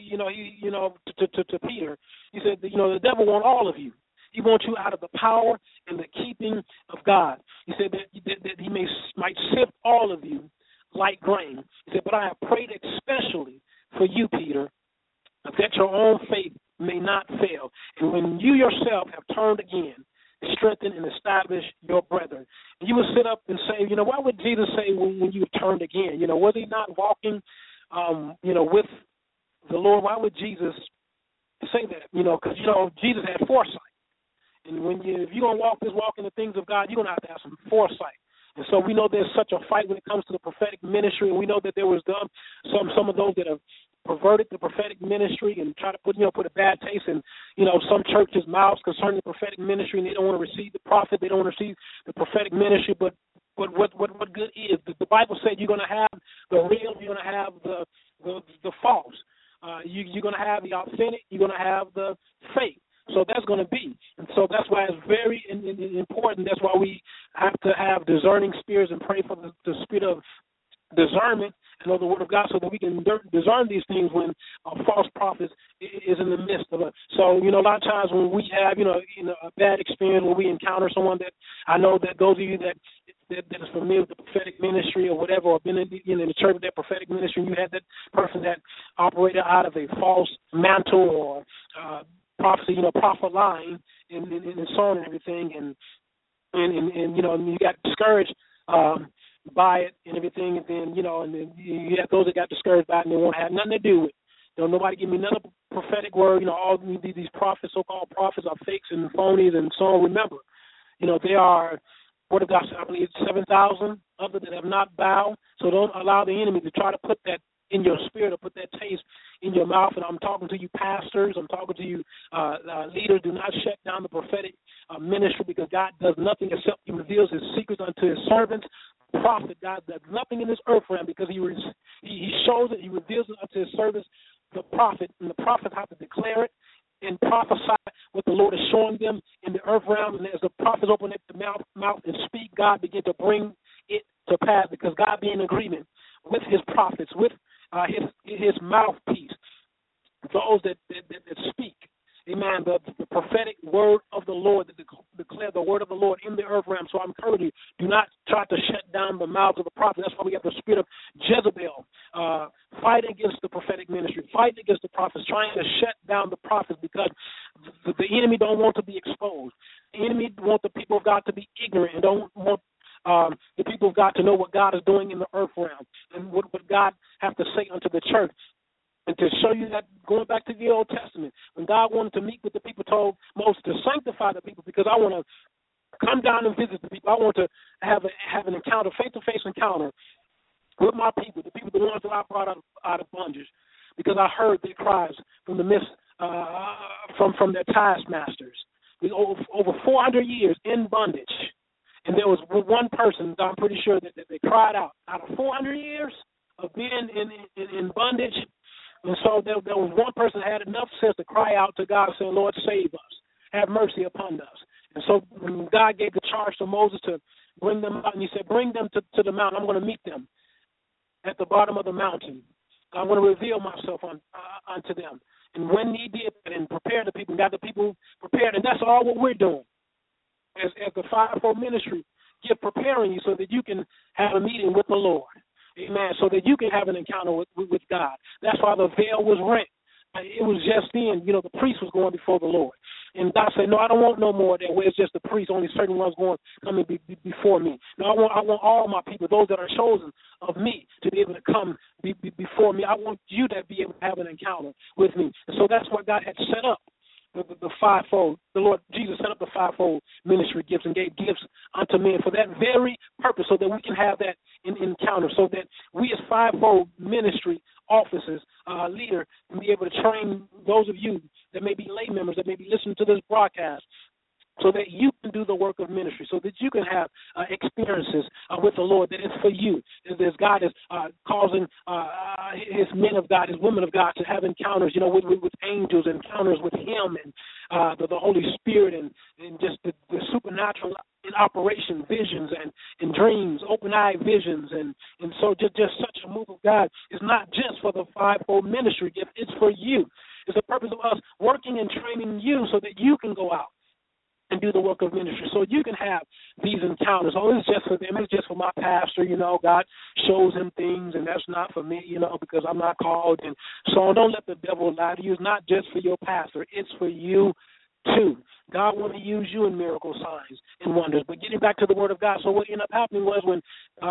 To Peter, he said, the devil wants all of you. He wants you out of the power and the keeping of God. He said that he might sift all of you like grain. He said, but I have prayed especially for you, Peter, that your own faith may not fail. And when you yourself have turned again, strengthen and establish your brethren. And you would sit up and say, why would Jesus say when you turned again? Was he not walking, with the Lord? Why would Jesus say that? Because, Jesus had foresight. And if you're going to walk this walk in the things of God, you're going to have some foresight. And so we know there's such a fight when it comes to the prophetic ministry, and we know that there was some of those that have perverted the prophetic ministry and try to put a bad taste in some churches' mouths concerning the prophetic ministry, and they don't want to receive the prophet, they don't want to receive the prophetic ministry. But what good is? The Bible said you're going to have the real, you're going to have the false. You're going to have the authentic, you're going to have the fake. So that's going to be. And so that's why it's very important. That's why we have to have discerning spirits and pray for the spirit of discernment and know the Word of God, so that we can discern these things when a false prophet is in the midst of it. So, a lot of times when we have, a bad experience, when we encounter someone that I know that those of you that is familiar with the prophetic ministry or whatever, or been in the church with that prophetic ministry, and you had that person that operated out of a false mantle or prophecy, prophet line, and so on and everything, and you got discouraged by it and everything, and then and then you have those that got discouraged by it and they won't have nothing to do with it. Don't nobody give me none of the prophetic word. All these prophets, so-called prophets, are fakes and phonies and so on. Remember, they are, Word of God, I believe 7,000 others that have not bowed. So don't allow the enemy to try to put that in your spirit or put that taste in your mouth. And I'm talking to you pastors, I'm talking to you leaders. Do not shut down the prophetic ministry, because God does nothing except he reveals his secrets unto his servants. Prophet, God does nothing in this earth realm, because he shows it, he reveals it unto his servants, the prophet, and the prophets have to declare it and prophesy what the Lord is showing them in the earth realm. And as the prophets open up the mouth and speak, God begin to bring it to pass, because God be in agreement with his prophets, with his mouthpiece, those that speak, amen, the prophetic word of the Lord, that declare the word of the Lord in the earth realm. So I encourage you, do not try to shut down the mouths of the prophets. That's why we have the spirit of Jezebel fighting against the prophetic ministry, fighting against the prophets, trying to shut down the prophets, because the enemy don't want to be exposed. The enemy wants the people of God to be ignorant and don't want the people of God to know what God is doing in the earth realm and what God has to say unto the church. And to show you that, going back to the Old Testament, when God wanted to meet with the people, told Moses to sanctify the people, because I want to come down and visit the people. I want to have an encounter, face-to-face encounter with my people, the ones that I brought out of bondage, because I heard their cries from the midst, from their taskmasters. Over 400 years in bondage. And there was one person, I'm pretty sure that cried out of 400 years of being in bondage. And so there was one person that had enough sense to cry out to God saying, Lord, save us. Have mercy upon us. And so when God gave the charge to Moses to bring them out, and he said, bring them to the mountain. I'm going to meet them at the bottom of the mountain. I'm going to reveal myself unto them. And when he did that and prepared the people, got the people prepared, and that's all what we're doing as the fivefold ministry, preparing you so that you can have a meeting with the Lord. Amen. So that you can have an encounter with God. That's why the veil was rent. It was just then, the priest was going before the Lord. And God said, no, I don't want no more of that where it's just the priest, only certain ones coming before me. No, I want all my people, those that are chosen of me, to be able to come before me. I want you to be able to have an encounter with me. And so that's what God had set up. The fivefold, the Lord Jesus set up the fivefold ministry gifts and gave gifts unto men for that very purpose, so that we can have that encounter, so that we as fivefold ministry officers, leader, can be able to train those of you that may be lay members, that may be listening to this broadcast, so that you can do the work of ministry, so that you can have experiences with the Lord that is for you. As God is causing his men of God, his women of God to have encounters, with angels, encounters with him and the Holy Spirit and just the supernatural in operation, visions and dreams, open-eye visions. And so just such a move of God is not just for the fivefold ministry gift, it's for you. It's the purpose of us working and training you so that you can go out and do the work of ministry, so you can have these encounters. Oh, it's just for them. It's just for my pastor, God shows him things, and that's not for me, because I'm not called. And so don't let the devil lie to you. It's not just for your pastor. It's for you too. God wants to use you in miracle signs and wonders. But getting back to the word of God, so what ended up happening was when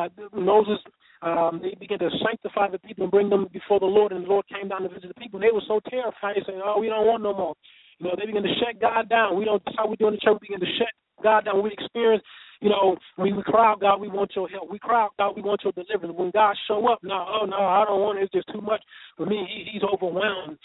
Moses, they began to sanctify the people and bring them before the Lord, and the Lord came down to visit the people, and they were so terrified. They said, oh, we don't want no more. They begin to shut God down. That's how we do in the church. We begin to shut God down. We experience, we cry out, God, we want your help. We cry out, God, we want your deliverance. When God show up, no, I don't want it. It's just too much for me. He's overwhelmed.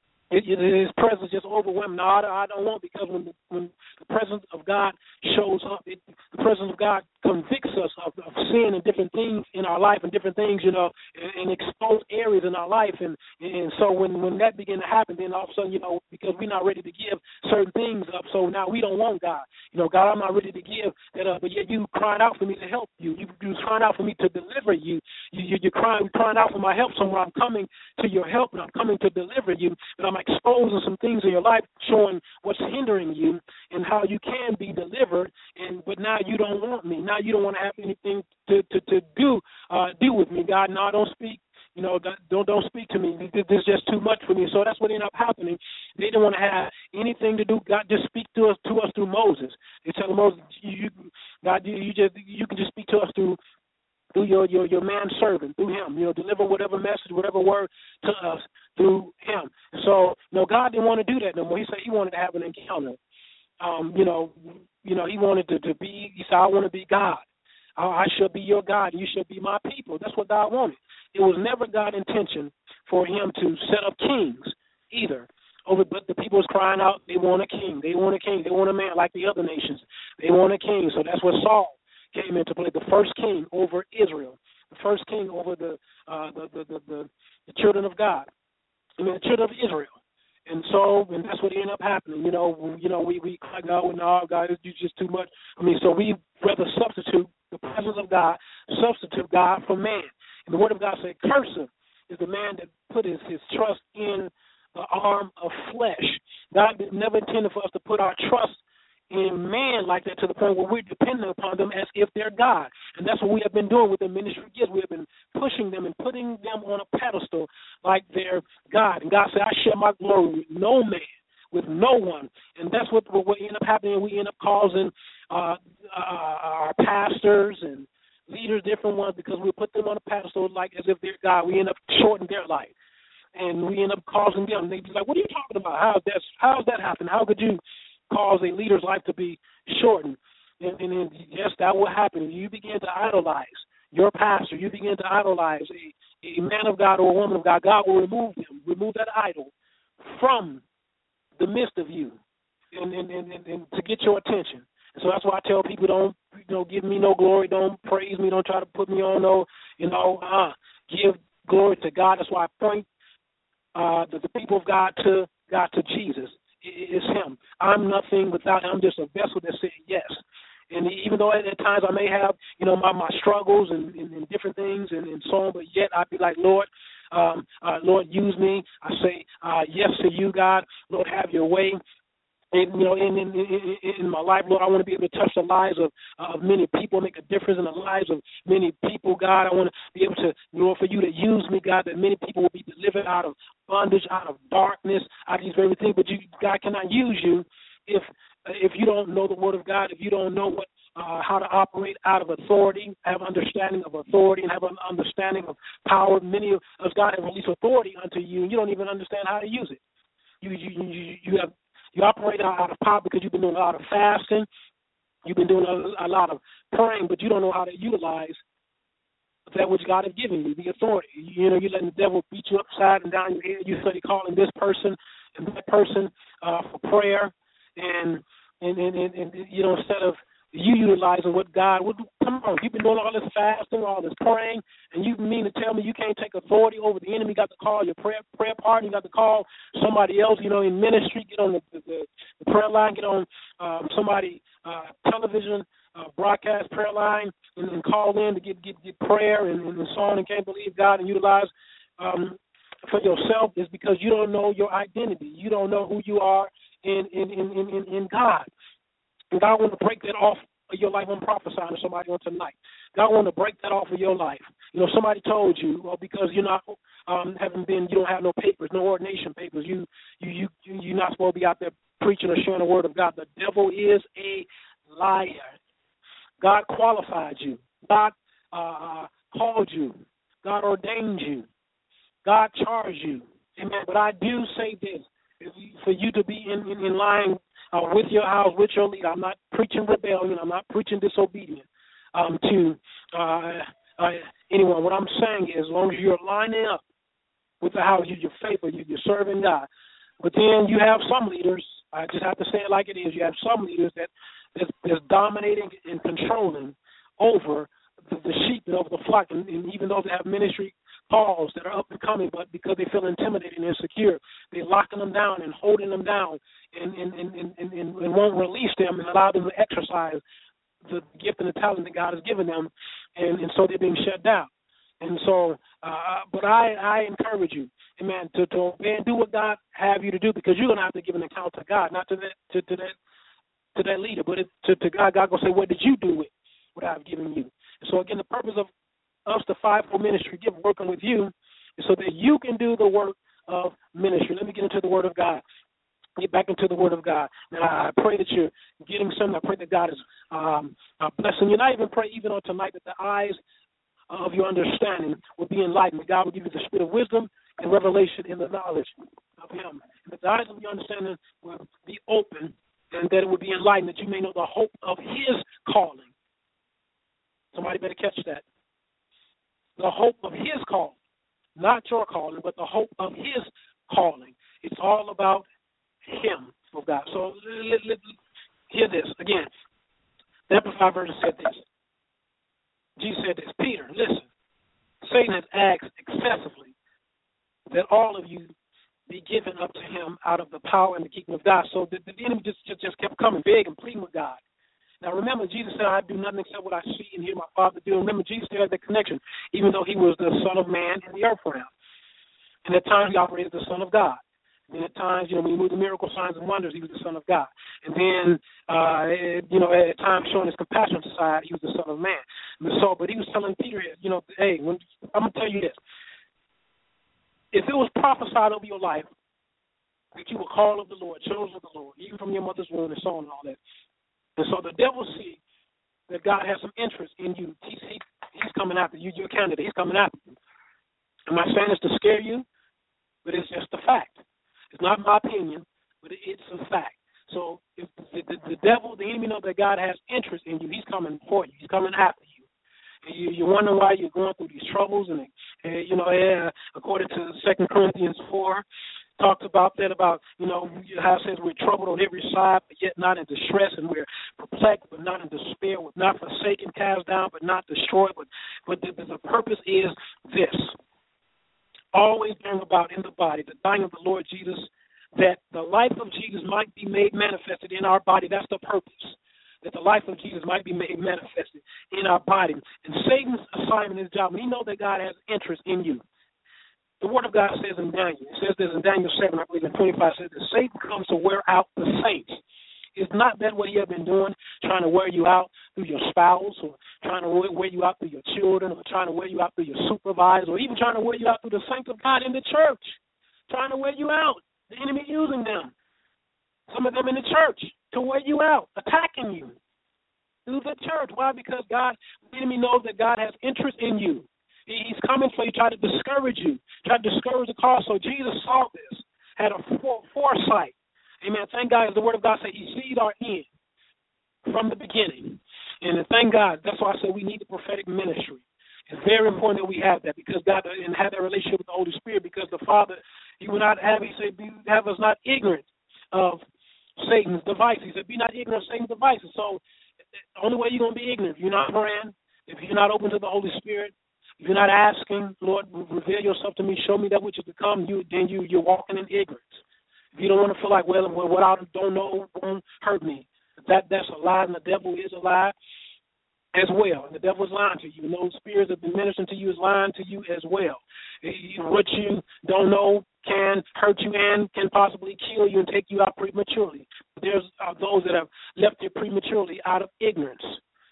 His presence just overwhelmed. No, I don't want, because when the presence of God shows up, the presence of God convicts us of sin and different things in our life and different things, and expose areas in our life. And so when that began to happen, then all of a sudden, because we're not ready to give certain things up, so now we don't want God. God, I'm not ready to give that up, but yet you cried out for me to help you. You crying out for me to deliver you. You're crying out for my help somewhere. I'm coming to your help, and I'm coming to deliver you, but I'm exposing some things in your life, showing what's hindering you and how you can be delivered. But now you don't want me. Now you don't want to have anything to do with me. God, no, don't speak. Don't speak to me. This is just too much for me. So that's what ended up happening. They didn't want to have anything to do. God just speak to us through Moses. They tell Moses, you can just speak to us through your man servant, through him. Deliver whatever message, whatever word to us through him. So, God didn't want to do that no more. He said he wanted to have an encounter. He wanted to be, he said, I want to be God. I shall be your God, and you shall be my people. That's what God wanted. It was never God's intention for him to set up kings either. But the people was crying out, they want a king. They want a king. They want a man like the other nations. They want a king. So that's what Saul came into play, the first king over Israel, the first king over the children of God, the children of Israel. And that's what ended up happening. We cried out, no, God, it's just too much. So we rather substitute the presence of God, substitute God for man. And the word of God said, cursed is the man that put his trust in the arm of flesh. God never intended for us to put our trust in man like that, to the point where we're dependent upon them as if they're God. And that's what we have been doing with the ministry gifts. We have been pushing them and putting them on a pedestal like they're God. And God said, I share my glory with no man, with no one. And that's what ended up happening. We end up causing our pastors and leaders, different ones, because we put them on a pedestal like as if they're God. We end up shortening their life. And we end up causing them. They be like, what are you talking about? How's that happen? How could you cause a leader's life to be shortened? And yes, that will happen. You begin to idolize your pastor. You begin to idolize a man of God or a woman of God. God will remove that idol from the midst of you and to get your attention. So that's why I tell people, don't give me no glory, don't praise me, don't try to put me on no, give glory to God. That's why I point the people of God to Jesus. It's Him. I'm nothing without Him. I'm just a vessel that said yes. And even though at times I may have, my struggles and different things and so on, but yet I'd be like, Lord, Lord, use me. I say yes to you, God. Lord, have your way. And, in my life, Lord, I want to be able to touch the lives of many people, make a difference in the lives of many people, God. I want to be able to, Lord, for you to use me, God, that many people will be delivered out of bondage, out of darkness, out of these very things. But God cannot use you if you don't know the Word of God, if you don't know how to operate out of authority, have understanding of authority, and have an understanding of power. Many of us, God, have released authority unto you, and you don't even understand how to use it. You operate out of power because you've been doing a lot of fasting. You've been doing a lot of praying, but you don't know how to utilize that which God has given you, the authority. You're letting the devil beat you upside and down your head. You study calling this person and that person for prayer, and instead of you utilizing what God would do. Come on, you've been doing all this fasting, all this praying, and you mean to tell me you can't take authority over the enemy? You got to call your prayer partner. You got to call somebody else, in ministry. Get on the prayer line. Get on somebody television broadcast prayer line and call in to get prayer and so on, and can't believe God and utilize for yourself is because you don't know your identity. You don't know who you are in God. And God wants to break that off of your life. I'm prophesying to somebody on tonight. God wants to break that off of your life. Somebody told you, because you're not you don't have no papers, no ordination papers. You're not supposed to be out there preaching or sharing the word of God. The devil is a liar. God qualified you. God called you. God ordained you. God charged you. Amen. But I do say this, for you to be in line with your house, with your leader. I'm not preaching rebellion. I'm not preaching disobedience to anyone. What I'm saying is, as long as you're lining up with the house, you're faithful, you're serving God. But then you have some leaders, I just have to say it like it is, you have some leaders that's dominating and controlling over the sheep and over the flock. And even though they have ministry calls that are up and coming, but because they feel intimidated and insecure, they're locking them down and holding them down and won't release them and allow them to exercise the gift and the talent that God has given them, and so they're being shut down. And so, but I encourage you, amen, to obey and do what God have you to do, because you're going to have to give an account to God, not to that leader, but to God. God going to say, what did you do with what I've given you? And so again, the purpose of us, the fivefold ministry, working with you, is so that you can do the work of ministry. Let me get into the Word of God. Get back into the Word of God. Now, I pray that you're getting something. I pray that God is blessing you. And I even pray even on tonight that the eyes of your understanding will be enlightened. That God will give you the spirit of wisdom and revelation in the knowledge of Him. And that the eyes of your understanding will be open, and that it will be enlightened, that you may know the hope of His calling. Somebody better catch that. The hope of His calling, not your calling, but the hope of His calling. It's all about Him, of God. So hear this again. The Amplified Version said this. Jesus said this. Peter, listen. Satan has asked excessively that all of you be given up to him out of the power and the keeping of God. So the enemy just kept coming big and pleading with God. Now, remember, Jesus said, I do nothing except what I see and hear my Father do. Remember, Jesus still had that connection, even though He was the Son of Man in the earth realm. And at times, He operated as the Son of God. And at times, when He moved the miracle signs and wonders, He was the Son of God. And then, at times, showing His compassionate side, He was the Son of Man. And so, but He was telling Peter, hey, I'm going to tell you this. If it was prophesied over your life that you were called of the Lord, chosen of the Lord, even from your mother's womb and so on and all that, and so the devil see that God has some interest in you. He's coming after you. You're a candidate. He's coming after you. I'm not saying this to scare you, but it's just a fact. It's not my opinion, but it's a fact. So if the devil, the enemy, knows that God has interest in you, he's coming for you. He's coming after you. And you're wondering why you're going through these troubles. And according to 2 Corinthians 4, talks about that, about, how it says we're troubled on every side, but yet not in distress, and we're perplexed, but not in despair, not forsaken, cast down, but not destroyed. But the purpose is this. Always bring about in the body the dying of the Lord Jesus, that the life of Jesus might be made manifested in our body. That's the purpose, that the life of Jesus might be made manifested in our body. And Satan's assignment, his job, we know that God has interest in you. The Word of God says in Daniel, it says this in Daniel 7, I believe in 25, says that Satan comes to wear out the saints. Is not that what he has been doing, trying to wear you out through your spouse, or trying to wear you out through your children, or trying to wear you out through your supervisor, or even trying to wear you out through the saints of God in the church, trying to wear you out, the enemy using them, some of them in the church, to wear you out, attacking you through the church. Why? Because God, the enemy knows that God has interest in you. He's coming for you, try to discourage you, try to discourage the cause. So Jesus saw this, had a foresight. Amen. Thank God, as the Word of God says, He sees our end from the beginning. And thank God, that's why I say we need the prophetic ministry. It's very important that we have that, because God, and have that relationship with the Holy Spirit, because the Father, He will not have, He said, have us not ignorant of Satan's devices. He said, be not ignorant of Satan's devices. So the only way you're going to be ignorant, if you're not praying, if you're not open to the Holy Spirit, if you're not asking, Lord, reveal yourself to me, show me that which is to come, then you're walking in ignorance. If you don't want to feel like, well, what I don't know won't hurt me, that's a lie, and the devil is a lie as well. And the devil is lying to you. And those spirits that have been ministering to you is lying to you as well. What you don't know can hurt you and can possibly kill you and take you out prematurely. There's those that have left you prematurely out of ignorance.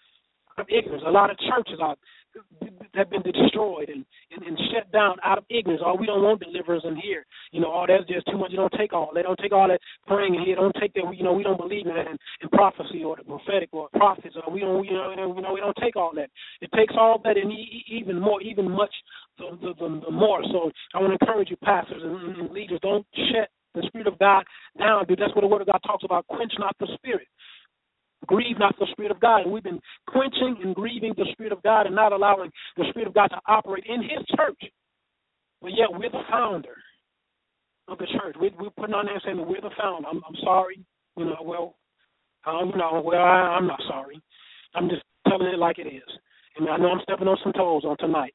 A lot of churches have been destroyed and shut down out of ignorance. Oh, we don't want deliverance in here. Oh, that's just too much. You don't take all that. Don't take all that praying in here. Don't take that. We don't believe in that in prophecy or the prophetic or prophets. Or we don't take all that. It takes all that and even much the more. So I want to encourage you, pastors and leaders, don't shut the Spirit of God down. Dude, that's what the Word of God talks about. Quench not the Spirit. Grieve not the Spirit of God. And we've been quenching and grieving the Spirit of God and not allowing the Spirit of God to operate in His church. But yet we're the founder of the church. We're putting on there saying that we're the founder. I'm sorry. I'm not sorry. I'm just telling it like it is. And I know I'm stepping on some toes on tonight.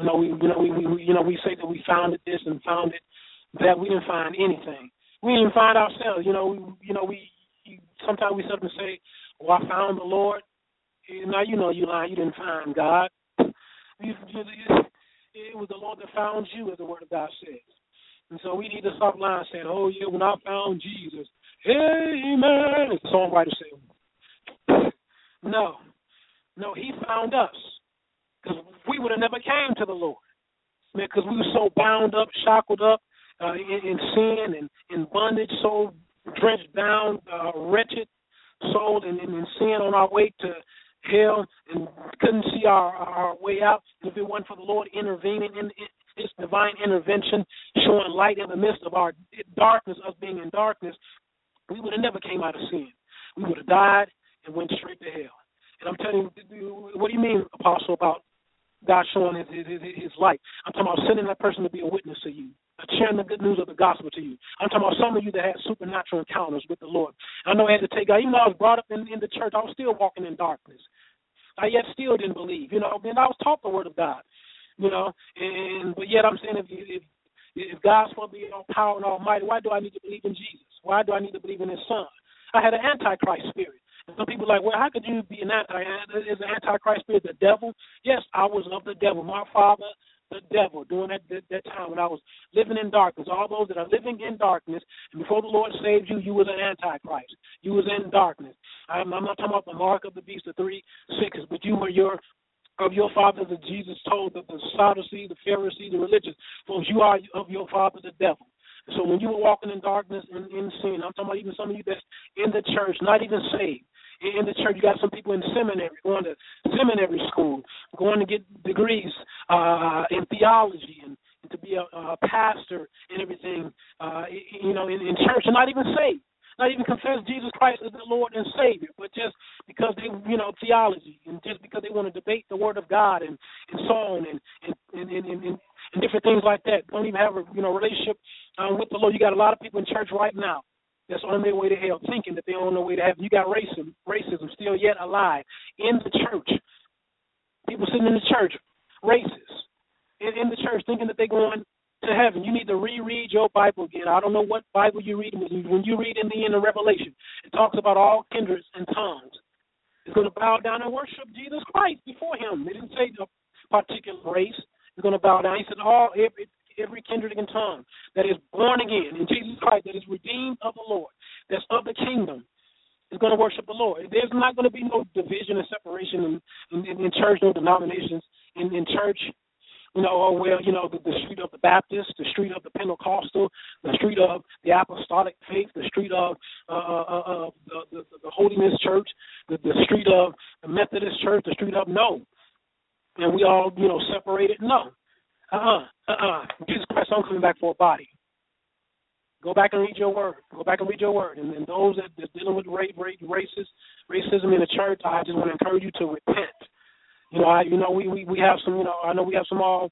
We say that we founded this and founded that. We didn't find anything. We didn't even find ourselves. Sometimes we sit up and say, well, I found the Lord. Now you lying. You didn't find God. It was the Lord that found you, as the Word of God says. And so we need to stop lying saying, oh, yeah, when I found Jesus, amen, as the songwriter said. No, He found us, because we would have never came to the Lord, because we were so bound up, shackled up in sin and in bondage, so drenched down, wretched, sold in sin on our way to hell, and couldn't see our way out. And if it wasn't for the Lord intervening in His divine intervention, showing light in the midst of our darkness, us being in darkness, we would have never came out of sin. We would have died and went straight to hell. And I'm telling you, what do you mean, Apostle, about God showing his light? I'm talking about sending that person to be a witness to you, sharing the good news of the gospel to you. I'm talking about some of you that had supernatural encounters with the Lord. I know I had to take God. Even though I was brought up in the church, I was still walking in darkness. I yet still didn't believe, and I was taught the Word of God, but yet I'm saying if God's supposed to be all power and almighty, why do I need to believe in Jesus? Why do I need to believe in His Son? I had an antichrist spirit. And some people are like, well, how could you be is an antichrist spirit the devil? Yes, I was of the devil. My father, the devil, during that time when I was living in darkness. All those that are living in darkness, and before the Lord saved you, you was an antichrist. You was in darkness. I'm not talking about the mark of the beast, the 3 6s, but you were of your father, that Jesus told the Sadducees, the Pharisees, the religious folks, you are of your father, the devil. So when you were walking in darkness and in sin, I'm talking about even some of you that's in the church, not even saved. In the church, you got some people in seminary, going to seminary school, going to get degrees in theology and to be a pastor and everything, in church, and not even saved. Not even confess Jesus Christ as their Lord and Savior, but just because they, theology, and just because they want to debate the Word of God and so on and different things like that. Don't even have a relationship with the Lord. You got a lot of people in church right now that's on their way to hell, thinking that they're on their way to heaven. You got racism still yet alive in the church. People sitting in the church, racist, in the church, thinking that they're going to heaven. You need to reread your Bible again. I don't know what Bible you read. When you read in the end of Revelation, it talks about all kindreds and tongues. It's going to bow down and worship Jesus Christ before him. It didn't say a particular race. It's going to bow down. He said every kindred and tongue that is born again in Jesus Christ, that is redeemed of the Lord, that's of the kingdom, is going to worship the Lord. There's not going to be no division and separation in church, no denominations in church. The street of the Baptist, the street of the Pentecostal, the street of the Apostolic faith, the street of the Holiness Church, the street of the Methodist Church, the street of no. And we all, separated? No. Jesus Christ, I'm coming back for a body. Go back and read your word. And those that dealing with racism in the church, I just want to encourage you to repent. We have some, I know we have some all,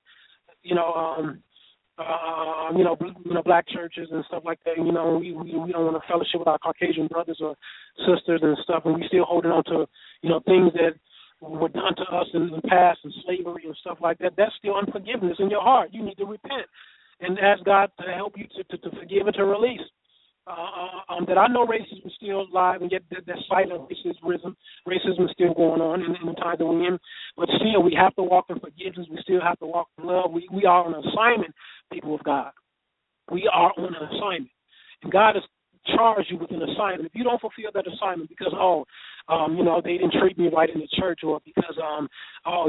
black churches and stuff like that. We don't want to fellowship with our Caucasian brothers or sisters and stuff, and we still holding on to, things that were done to us in the past and slavery and stuff like that. That's still unforgiveness in your heart. You need to repent and ask God to help you to forgive and to release. That I know racism is still alive, and yet that side of racism is still going on in the time that we're in. But still, we have to walk in forgiveness. We still have to walk in love. We are on assignment, people of God. We are on an assignment. And God has charged you with an assignment. If you don't fulfill that assignment because, they didn't treat me right in the church, or because, I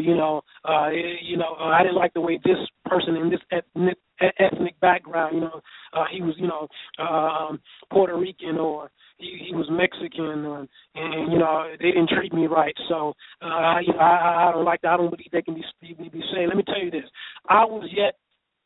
didn't like the way this person in this ethnic background, he was, Puerto Rican, or he was Mexican, and they didn't treat me right. So, I don't like that. I don't believe they can be saved. Let me tell you this. I was yet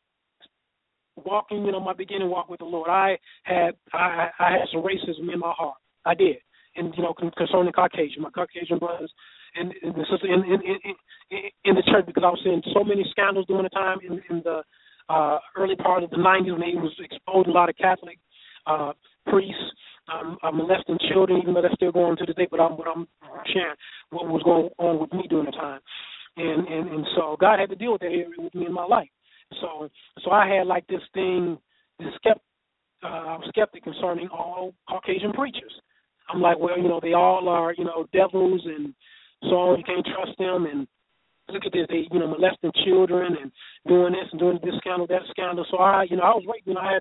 walking, my beginning walk with the Lord. I had some racism in my heart. I did. And, concerning my Caucasian brothers and the sisters in the church, because I was seeing so many scandals during the time in the early part of the 90s when they was exposing a lot of Catholic priests molesting children, even though that's still going on to this day, but I'm sharing what was going on with me during the time. And so God had to deal with that area with me in my life. So I had like this thing, I was skeptic concerning all Caucasian preachers. I'm like, well, they all are, devils and so on. You can't trust them. And look at this, they, molesting children and doing this and doing this scandal, that scandal. So I was right.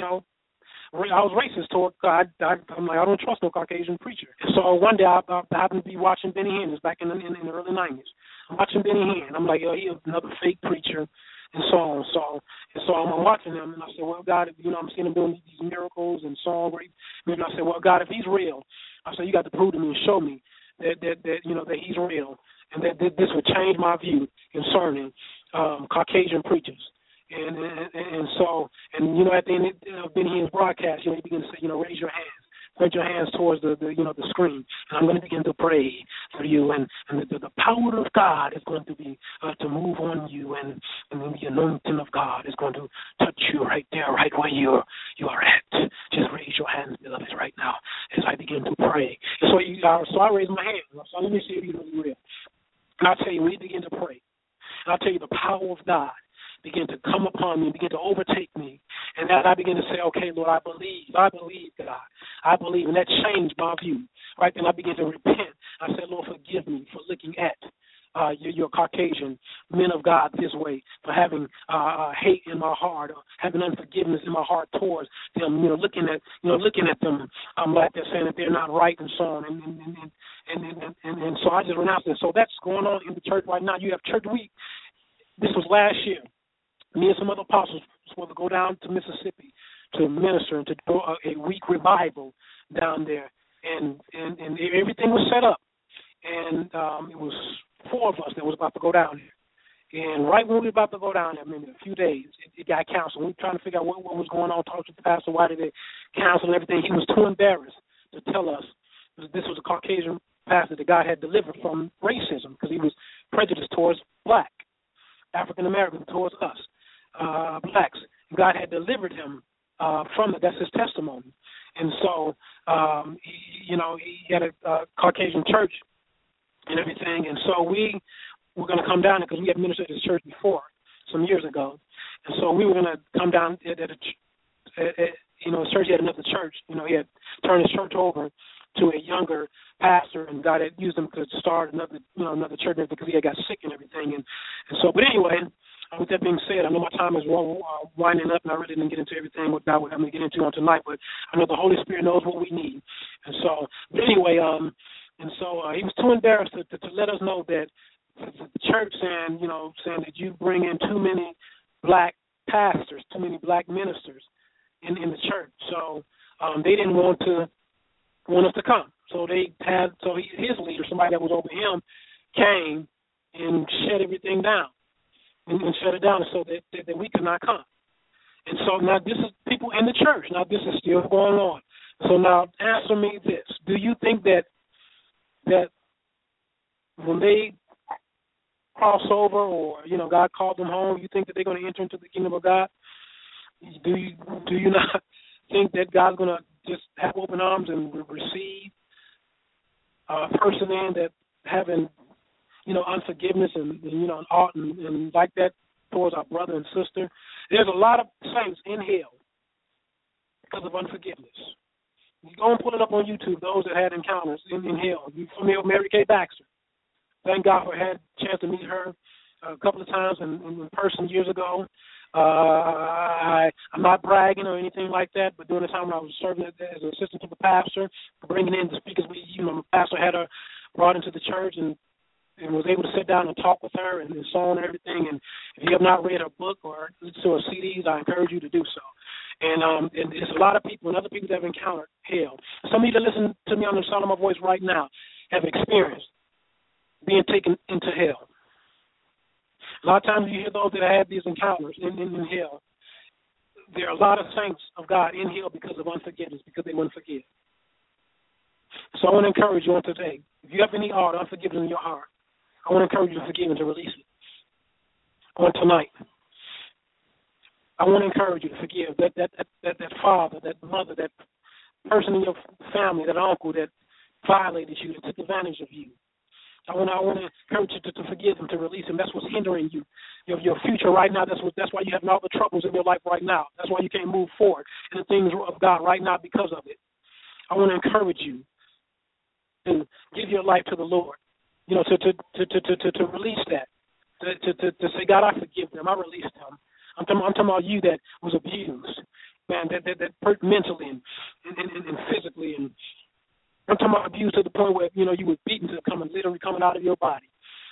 I was racist toward God. I'm like, I don't trust no Caucasian preacher. And so one day I happened to be watching Benny Hinn. It's back in the early 90s. I'm watching Benny Hinn. I'm like, he's another fake preacher. And so on. So I'm watching him, and I said, well, God, I'm seeing him doing these miracles and so on. And I said, well, God, if he's real, I said, you got to prove to me and show me that he's real, and that this would change my view concerning Caucasian preachers. And so at the end of Benny Hinn's broadcast, he began to say, raise your hands. Point your hands towards the screen, and I'm going to begin to pray for you, and the power of God is going to be to move on you, and then the anointing of God is going to touch you right there, right where you are at. Just raise your hands, beloved, right now as I begin to pray. And so I raise my hand. So let me see if you're really real. And I'll tell you, when you begin to pray, and I'll tell you the power of God begin to come upon me and begin to overtake me. And that I begin to say, okay, Lord, I believe, God. I believe. And that changed my view. Right then I began to repent. I said, Lord, forgive me for looking at your Caucasian men of God this way, for having hate in my heart, or having unforgiveness in my heart towards them, looking at them like they're saying that they're not right and so on. And so I just renounced it. So that's going on in the church right now. You have church week. This was last year. Me and some other apostles were supposed to go down to Mississippi to minister and to do a week revival down there. And everything was set up. And it was 4 of us that was about to go down there. And right when we were about to go down there, maybe a few days, it got canceled. We were trying to figure out what was going on, talk to the pastor, why did they cancel and everything. He was too embarrassed to tell us this was a Caucasian pastor that God had delivered from racism, because he was prejudiced towards black, African American, towards us. Blacks. God had delivered him from it. That's his testimony. And so, he had a Caucasian church and everything. And so we were going to come down because we had ministered at his church before some years ago. And so we were going to come down at his church. He had another church. He had turned his church over to a younger pastor, and God had used him to start another church because he had got sick and everything. And so, but anyway, with that being said, I know my time is winding up, and I really didn't get into everything what God would have me get into on tonight, but I know the Holy Spirit knows what we need. And so, but anyway, he was too embarrassed to let us know that the church saying that you bring in too many black pastors, too many black ministers in the church. So they didn't want us to come. So his leader, somebody that was over him, came and shut everything down and shut it down so that we could not come. And so now this is people in the church. Now this is still going on. So now answer me this. Do you think that when they cross over or, God called them home, you think that they're going to enter into the kingdom of God? Do you not think that God's going to just have open arms and receive a person in that having, unforgiveness and like that towards our brother and sister? There's a lot of saints in hell because of unforgiveness. You go and pull it up on YouTube, those that had encounters in hell. You familiar with Mary Kay Baxter? Thank God for had a chance to meet her a couple of times in person years ago. I'm not bragging or anything like that, but during the time when I was serving as an assistant to the pastor, bringing in the speakers, the pastor had her brought into the church and was able to sit down and talk with her and so on and everything. And if you have not read her book or listened to her CDs, I encourage you to do so. And there's a lot of people and other people that have encountered hell. Some of you that listen to me on the sound of my voice right now have experienced being taken into hell. A lot of times you hear those that have these encounters in hell. There are a lot of saints of God in hell because of unforgiveness, because they wouldn't forgive. So I want to encourage you on today. If you have any unforgiveness in your heart, I want to encourage you to forgive and to release it. On tonight, I want to encourage you to forgive that father, that mother, that person in your family, that uncle that violated you, that took advantage of you. I want to encourage you to forgive them, to release them. That's what's hindering you, your future right now. That's why you have all the troubles in your life right now. That's why you can't move forward in the things of God right now because of it. I want to encourage you to give your life to the Lord. To release that, to say, God, I forgive them. I release them. I'm talking about you that was abused, man, that hurt mentally and physically, and I'm talking about abuse to the point where, you were beaten to literally coming out of your body.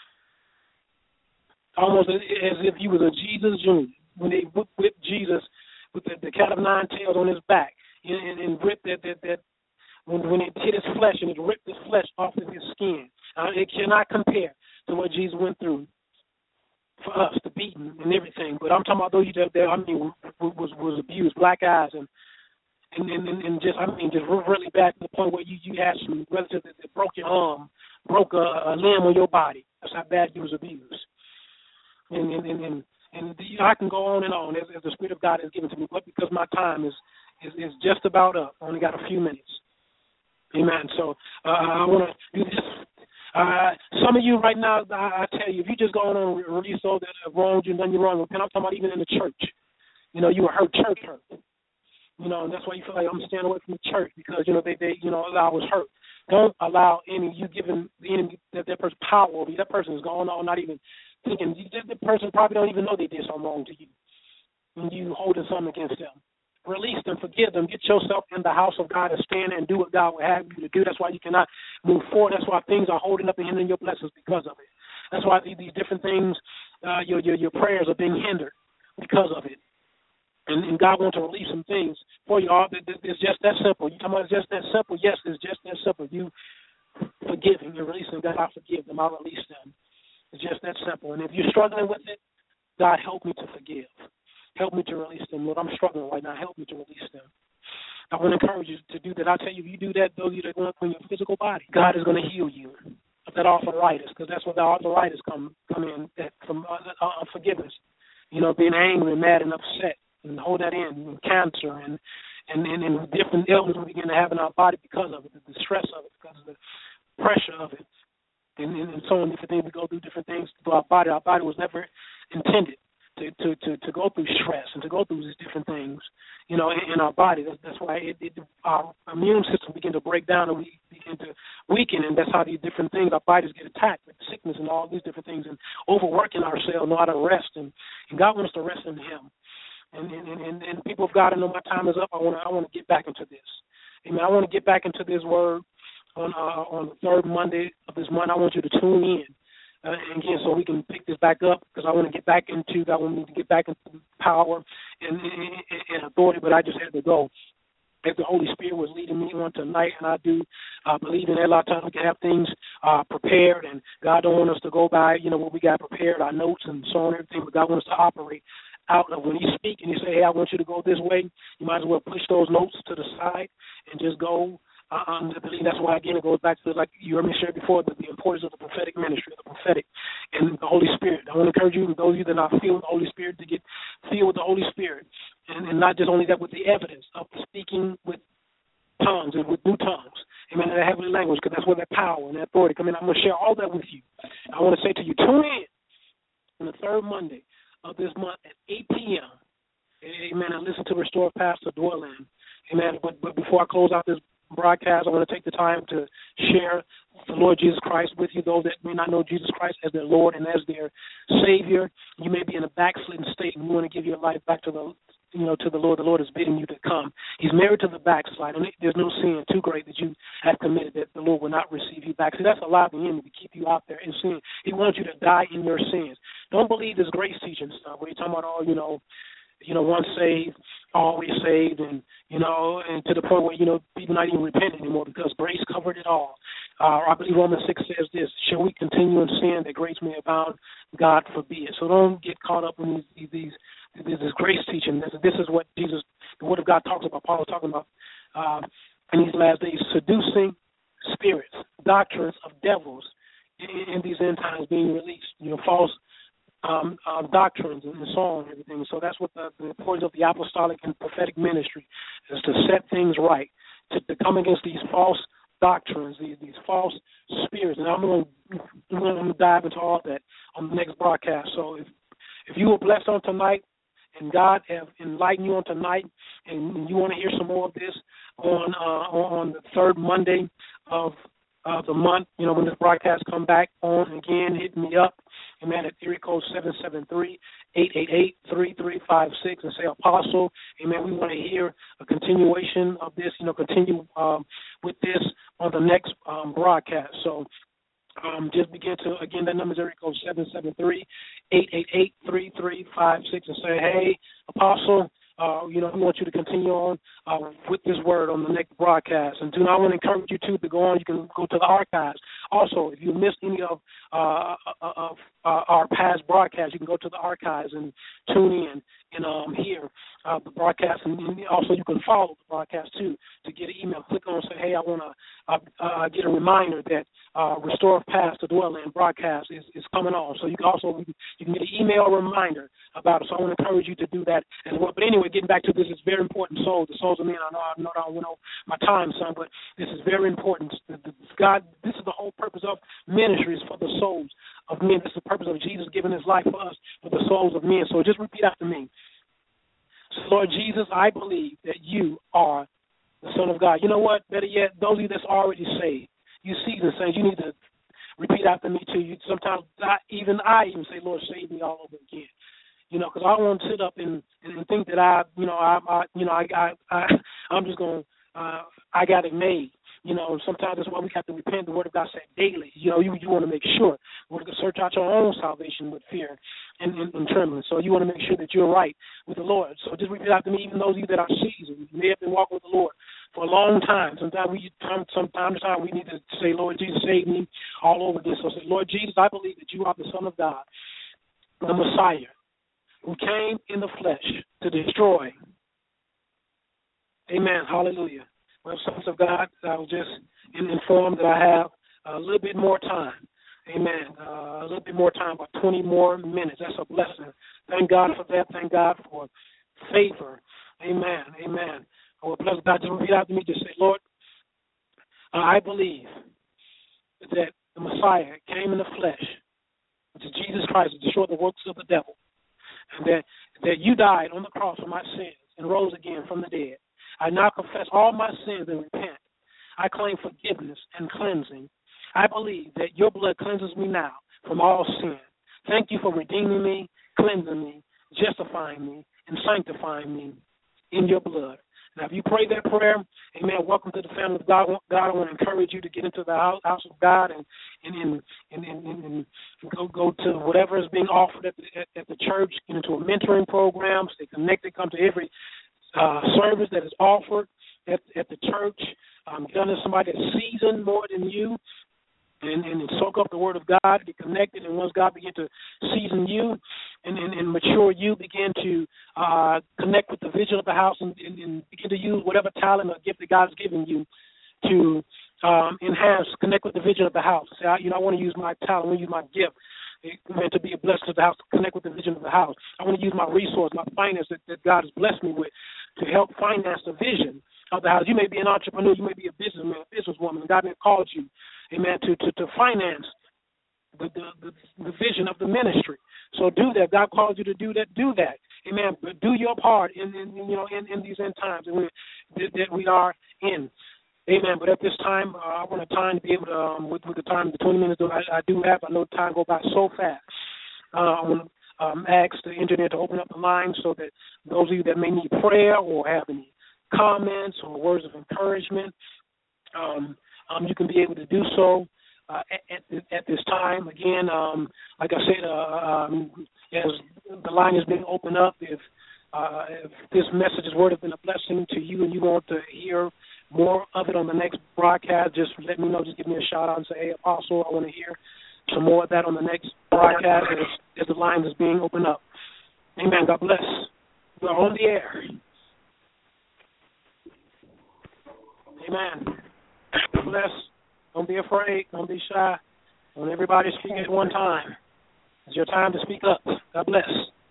Almost as if you was a Jesus Junior. When they whipped Jesus with the cat of nine tails on his back and ripped that when it hit his flesh and it ripped his flesh off of his skin. It cannot compare to what Jesus went through for us, the beating and everything. But I'm talking about those that was abused, black eyes and just really bad to the point where you had some relatives that broke your arm, broke a limb on your body. That's how bad you was abused. And I can go on and on as the Spirit of God has given to me, but because my time is just about up, I only got a few minutes. Amen. So I want to do this. Some of you right now, I tell you, if you just go on and release all that have wronged you and done you wrong, repent. I'm talking about even in the church. You were hurt, church hurt. And that's why you feel like I'm staying away from the church because, they allow us hurt. Don't allow you giving the enemy that person power over you. That person is going on, not even thinking. The person probably don't even know they did something wrong to you. And you holding something against them. Release them, forgive them, get yourself in the house of God and stand and do what God will have you to do. That's why you cannot move forward. That's why things are holding up and hindering your blessings because of it. That's why these different things, your prayers are being hindered because of it. And God wants to release some things for you all. It's just that simple. You talking about it's just that simple? Yes, it's just that simple. You forgiving and releasing God, I forgive them, I release them. It's just that simple. And if you're struggling with it, God, help me to forgive. Help me to release them. Lord, I'm struggling right now. Help me to release them. I want to encourage you to do that. I tell you, if you do that, those of you that are going through your physical body, God is going to heal you of that arthritis, because that's where the arthritis come in, from unforgiveness. Being angry, mad, and upset, and hold that in, and cancer, and and different ailments we begin to have in our body because of it, the stress of it, because of the pressure of it, and so on, different things. We go through different things through our body. Our body was never intended to go through stress and to go through these different things, in our body. That's why our immune system begin to break down and we begin to weaken, and that's how these different things, our bodies get attacked with sickness and all these different things, and overworking ourselves, know how to rest, and God wants us to rest in Him. And people of God, I know my time is up. I want to get back into this. Amen. I want to get back into this word on the third Monday of this month. I want you to tune in. Again, so we can pick this back up, because I want to get back into that. I want me to get back into power and authority, but I just had to go. If the Holy Spirit was leading me on tonight, and I do believe in that, a lot of times we can have things prepared, and God don't want us to go by, what we got prepared, our notes and so on and everything, but God wants us to operate out of when He speaks and He say, hey, I want you to go this way, you might as well push those notes to the side and just go. I believe that's why, again, it goes back to, like you heard me share before, the importance of the prophetic ministry, the prophetic, and the Holy Spirit. I want to encourage you, those of you that are filled with the Holy Spirit, to get filled with the Holy Spirit, and not just only that, with the evidence of speaking with tongues and with new tongues, amen, and the heavenly language, because that's where that power and that authority come in. I'm going to share all that with you. I want to say to you, tune in on the third Monday of this month at 8 p.m., amen, and listen to Restored Pastor Dwelling, amen. But before I close out this broadcast, I want to take the time to share the Lord Jesus Christ with you. Those that may not know Jesus Christ as their Lord and as their Savior, you may be in a backslidden state and you want to give your life back to the Lord. The Lord is bidding you to come. He's married to the backside, and there's no sin too great that you have committed that the Lord will not receive you back. See, that's a lie of the enemy to keep you out there in sin. He wants you to die in your sins. Don't believe this grace teaching stuff where you're talking about, once saved, always saved, and to the point where, people not even repent anymore because grace covered it all. I believe Romans 6 says this, shall we continue in sin that grace may abound? God forbid. So don't get caught up in this grace teaching. This is what Jesus, the Word of God talks about, Paul is talking about in these last days, seducing spirits, doctrines of devils in these end times being released, false doctrines and so on and everything. So that's what the importance of the apostolic and prophetic ministry is, to set things right, to come against these false doctrines, these false spirits. And I'm going to dive into all that on the next broadcast. So if you were blessed on tonight and God have enlightened you on tonight and you want to hear some more of this on the third Monday of the month, when this broadcast come back on, again, hit me up, amen, at area code 773-888-3356 and say, Apostle, amen, we want to hear a continuation of this, continue with this on the next broadcast. So just begin to, again, that number is area code 773-888-3356 and say, hey, Apostle, we want you to continue on with this word on the next broadcast. And I want to encourage you to go on. You can go to the archives. Also, if you missed any of our past broadcasts, you can go to the archives and tune in and hear the broadcast. And also, you can follow the broadcast, too, to get an email. Click on and say, hey, I want to get a reminder that Restore Past to Dwell In broadcast is coming on. So you can get an email reminder about it. So I want to encourage you to do that as well. But anyway, getting back to this, it's very important. The souls of men. I know I went over my time, son, but this is very important. God, this is the whole purpose of ministry, is for the souls of men. This is the purpose of Jesus giving His life for us, for the souls of men. So just repeat after me. So, Lord Jesus, I believe that You are the Son of God. You know what? Better yet, those of you that's already saved, you seasoned saints, you need to repeat after me too. Sometimes I even say, Lord, save me all over again. Because I don't want to sit up and think that I'm just going. I got it made. Sometimes that's why we have to repent. The Word of God said daily. You want to make sure. You want to search out your own salvation with fear and trembling. So you want to make sure that you're right with the Lord. So just repeat after me. Even those of you that are seasoned, you may have been walking with the Lord for a long time. From time to time, we need to say, Lord Jesus, save me all over this. So say, Lord Jesus, I believe that You are the Son of God, the Messiah, who came in the flesh to destroy. Amen. Hallelujah. Well, sons of God, I was just informed that I have a little bit more time. Amen. A little bit more time, about 20 more minutes. That's a blessing. Thank God for that. Thank God for favor. Amen. Amen. Oh, bless God. Just repeat after me. Just say, Lord, I believe that the Messiah came in the flesh, which is Jesus Christ, to destroy the works of the devil, and that you died on the cross for my sins and rose again from the dead. I now confess all my sins and repent. I claim forgiveness and cleansing. I believe that your blood cleanses me now from all sin. Thank you for redeeming me, cleansing me, justifying me, and sanctifying me in your blood. Now, if you pray that prayer, amen, welcome to the family of God. God, I want to encourage you to get into the house of God and go to whatever is being offered at the church, get into a mentoring program, stay connected, come to every service that is offered at the church. Get under somebody that's seasoned more than you, and soak up the word of God, be connected, and once God begin to season you and mature you, begin to connect with the vision of the house and begin to use whatever talent or gift that God's given you to enhance, connect with the vision of the house. Say, I want to use my talent, I want to use my gift to be a blessing to the house, to connect with the vision of the house. I want to use my resource, my finance that God has blessed me with to help finance the vision of the house. You may be an entrepreneur, you may be a businessman, a businesswoman, and God may have called you, amen, to finance the vision of the ministry. So do that. God called you to do that. Do that, amen. But do your part in these end times that we are in. Amen. But at this time, I want time to be able to, with the time, the 20 minutes that I do have, I know time goes by so fast. I want to ask the engineer to open up the line so that those of you that may need prayer or have any comments or words of encouragement, you can be able to do so at this time. Again, like I said, as the line is being opened up, if this message, word has been a blessing to you and you want to hear more of it on the next broadcast, just let me know. Just give me a shout out and say, hey, Apostle, I want to hear some more of that on the next broadcast as the line is being opened up. Amen. God bless. We're on the air. Amen. God bless. Don't be afraid. Don't be shy. Don't everybody speak at one time. It's your time to speak up. God bless.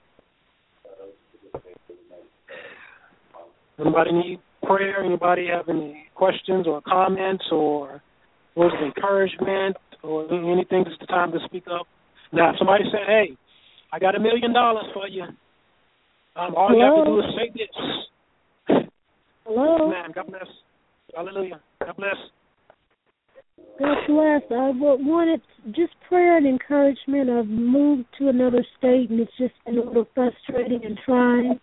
Anybody need prayer? Anybody have any questions or comments or words of encouragement or anything? This is the time to speak up. Now, if somebody said, hey, I got $1 million for you, all you have to do is say this. Hello? Man, God bless. Hallelujah. God bless. God bless. I wanted just prayer and encouragement. I've moved to another state, and it's just been a little frustrating and trying.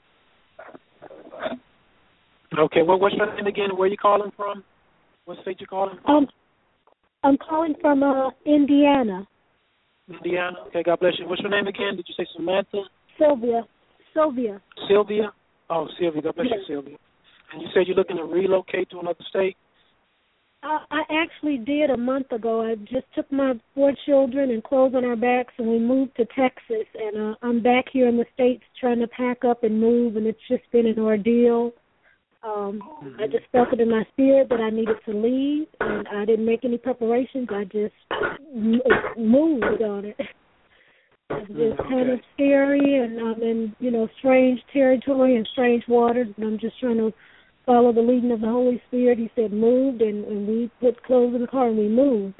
Okay, well, what's your name again? Where are you calling from? What state you calling from? I'm calling from Indiana. Indiana. Okay, God bless you. What's your name again? Did you say Samantha? Sylvia. Sylvia? Oh, Sylvia. God bless you, Sylvia. And you said you're looking to relocate to another state? I actually did a month ago. I just took my 4 children and clothes on our backs, and we moved to Texas. And I'm back here in the States trying to pack up and move, and it's just been an ordeal. I just felt it in my spirit that I needed to leave, and I didn't make any preparations. I just moved on it. It's just kind of scary, and I'm in, strange territory and strange waters, but I'm just trying to follow the leading of the Holy Spirit. He said moved, and we put clothes in the car and we moved.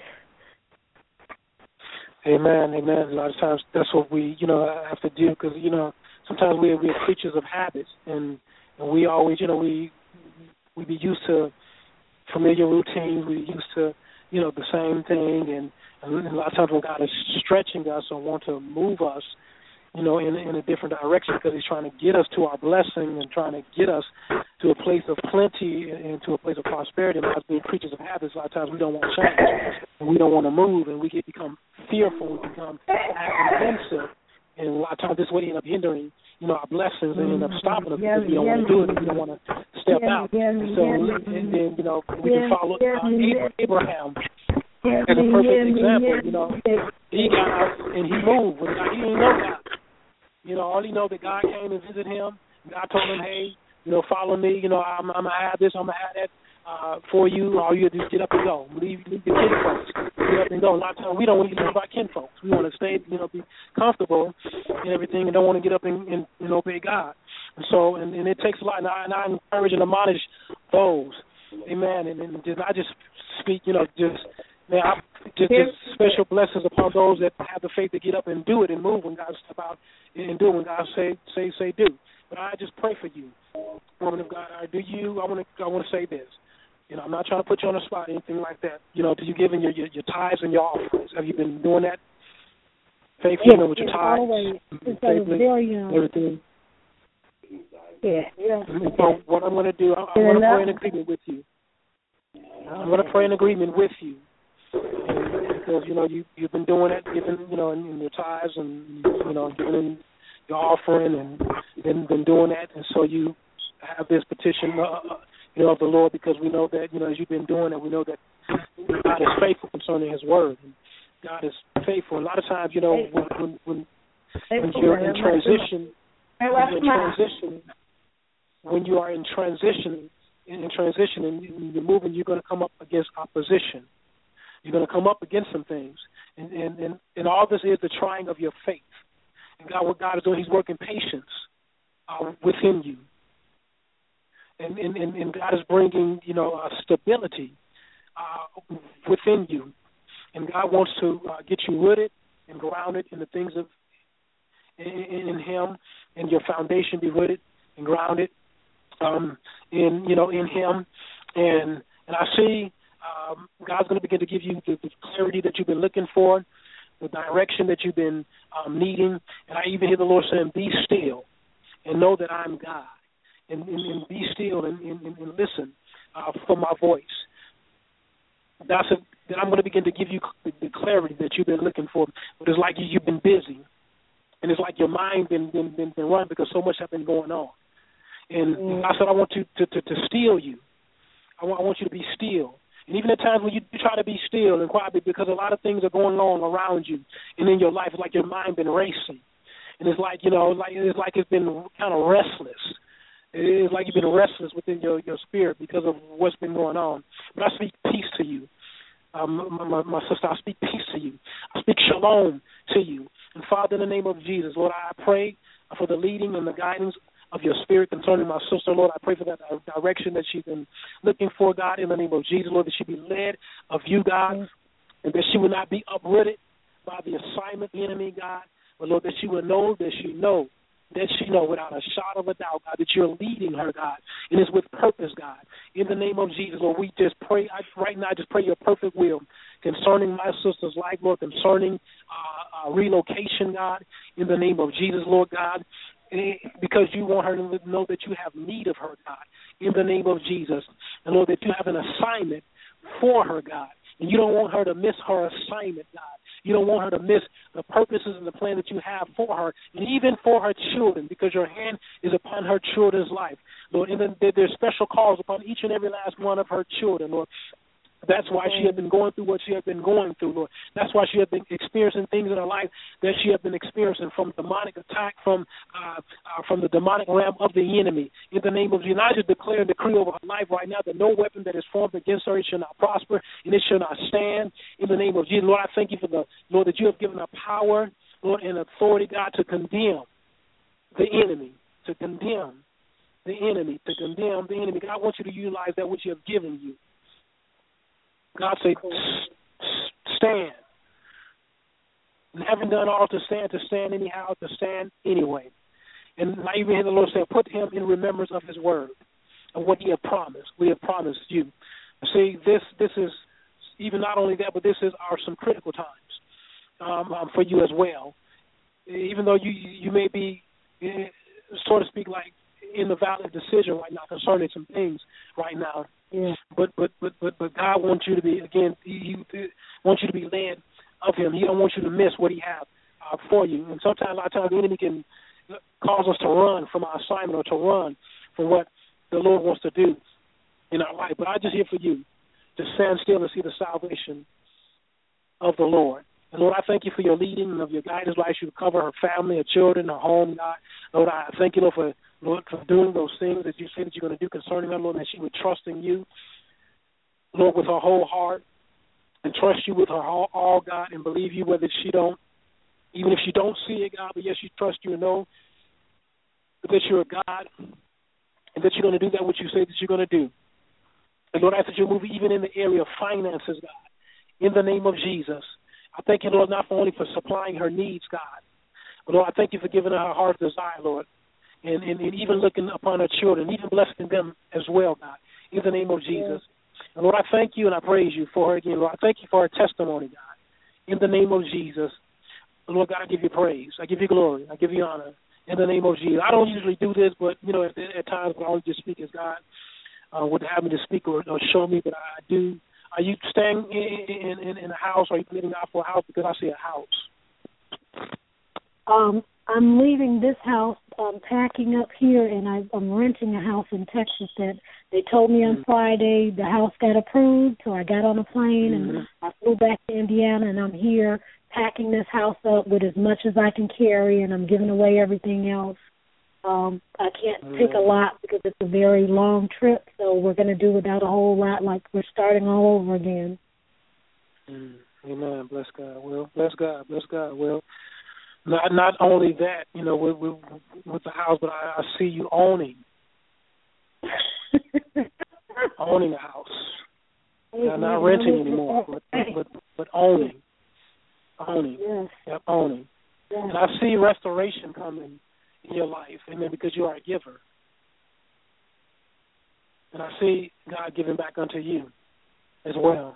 Amen, amen. A lot of times that's what we, have to do because, sometimes we're creatures of habits, and we always, we be used to familiar routines. We're used to, the same thing, and a lot of times when God is stretching us or want to move us, in a different direction because he's trying to get us to our blessing and trying to get us to a place of plenty and to a place of prosperity. And as being creatures of habits, a lot of times we don't want change and we don't want to move, and we become fearful, we become apprehensive, and a lot of times this way end up hindering, our blessings and end up stopping us because we don't want to do it and we don't want to step out. And so, and then, we can follow Abraham as a perfect example. He got out and he moved. He didn't know God. All he know that God came and visited him. God told him, hey, follow me. I'm going to have this, I'm going to have that for you. All you have to do is get up and go. Leave the kinfolks. Get up and go. A lot of times we don't want to leave our kinfolks. We want to stay, be comfortable and everything and don't want to get up and obey God. And so, and it takes a lot. And I encourage and admonish those. Amen. And just, I just speak, just special blessings upon those that have the faith to get up and do it and move when God step out and do it when God say do. But I just pray for you, woman of God. I want to say this. I'm not trying to put you on the spot or anything like that. Do you give in your tithes and your offerings? Have you been doing that faithfully with your tithes? Always. Since I was very young. Everything. Yeah. So what I'm going to do, I'm going to pray in agreement with you. I'm going to pray in agreement with you. Because, you've been doing it, giving, in your tithes and, giving in your offering and been doing that. And so you have this petition, of the Lord, because we know that, as you've been doing it, we know that God is faithful concerning His word. And God is faithful. A lot of times, when you're in transition, when you are in transition and you're moving, you're going to come up against opposition. You're going to come up against some things. And all this is the trying of your faith. And God, what God is doing, He's working patience within you. And God is bringing, stability within you. And God wants to get you rooted and grounded in the things of in Him, and your foundation be rooted and grounded in Him. And I see God's going to begin to give you the clarity that you've been looking for, the direction that you've been needing. And I even hear the Lord saying, "Be still and know that I'm God." And be still and listen for my voice. Then I'm going to begin to give you the clarity that you've been looking for. But it's like you've been busy, and it's like your mind been run because so much has been going on. And I said, I want you to still you. I want you to be still. And even at times when you try to be still and quiet, because a lot of things are going on around you and in your life, it's like your mind been racing, and it's like it's been kind of restless. It is like you've been restless within your spirit because of what's been going on. But I speak peace to you. My sister, I speak peace to you. I speak shalom to you. And Father, in the name of Jesus, Lord, I pray for the leading and the guidance of your spirit concerning my sister. Lord, I pray for that direction that she's been looking for, God, in the name of Jesus. Lord, that she be led of you, God, and that she will not be uprooted by the assignment of the enemy, God. But, Lord, that she will know that she knows without a shot of a doubt, God, that you're leading her, God, and it's with purpose, God. In the name of Jesus, Lord, we just pray, right now, I just pray your perfect will concerning my sister's life, Lord, concerning relocation, God, in the name of Jesus, Lord God, because you want her to know that you have need of her, God, in the name of Jesus. And, Lord, that you have an assignment for her, God, and you don't want her to miss her assignment, God. You don't want her to miss the purposes and the plan that you have for her, and even for her children, because your hand is upon her children's life, Lord. And then there's special calls upon each and every last one of her children, Lord. That's why she has been going through what she has been going through, Lord. That's why she has been experiencing things in her life that she has been experiencing, from demonic attack, from the demonic realm of the enemy. In the name of Jesus, I just declare and decree over her life right now that no weapon that is formed against her, it shall not prosper, and it shall not stand. In the name of Jesus, Lord, I thank you for Lord, that you have given her power, Lord, and authority, God, to condemn the enemy, to condemn the enemy, to condemn the enemy. God, I want you to utilize that which you have given you. God say, stand. And having done all to stand anyhow, to stand anyway. And I even hear the Lord say, put him in remembrance of his word, of what he had promised. We have promised you. See, this is, even not only that, but this are some critical times for you as well. Even though you may be, so to speak, like in the valley of decision right now concerning some things right now. Yeah. But God wants you to be, again, He wants you to be led of Him. He don't want you to miss what He has for you. And sometimes, a lot of times, the enemy can cause us to run from our assignment or to run from what the Lord wants to do in our life. But I just here for you to stand still and see the salvation of the Lord. And Lord, I thank you for your leading and of your guidance, like you cover her family, her children, her home, God. Lord, I thank you, Lord, for doing those things that you say that you're going to do concerning her, Lord, that she would trust in you, Lord, with her whole heart, and trust you with her all, God, and believe you whether she don't, even if she don't see it, God, but yes, she trusts you and know that you're a God and that you're going to do that what you say that you're going to do. And Lord, I ask that you move even in the area of finances, God, in the name of Jesus. I thank you, Lord, not only for supplying her needs, God, but Lord, I thank you for giving her her heart's desire, Lord, and even looking upon her children, even blessing them as well, God, in the name of Jesus. And Lord, I thank you and I praise you for her again, Lord. I thank you for her testimony, God, in the name of Jesus. And Lord God, I give you praise. I give you glory. I give you honor in the name of Jesus. I don't usually do this, but, you know, at times when I only just speak as God would have me to speak or show me, but I do. Are you staying in a house, or are you living out for a house? Because I see a house. I'm leaving this house, packing up here, and I'm renting a house in Texas that they told me on Friday the house got approved, so I got on a plane and I flew back to Indiana, and I'm here packing this house up with as much as I can carry, and I'm giving away everything else. I can't take a lot because it's a very long trip, so we're going to do without a whole lot, like we're starting all over again. Amen. Bless God. Well, bless God. Bless God. Well, not only that, you know, with the house, but I see you owning a house. Not renting anymore, but owning. Yes. Yep, owning. Yes. And I see restoration coming in your life, amen, because you are a giver. And I see God giving back unto you as well.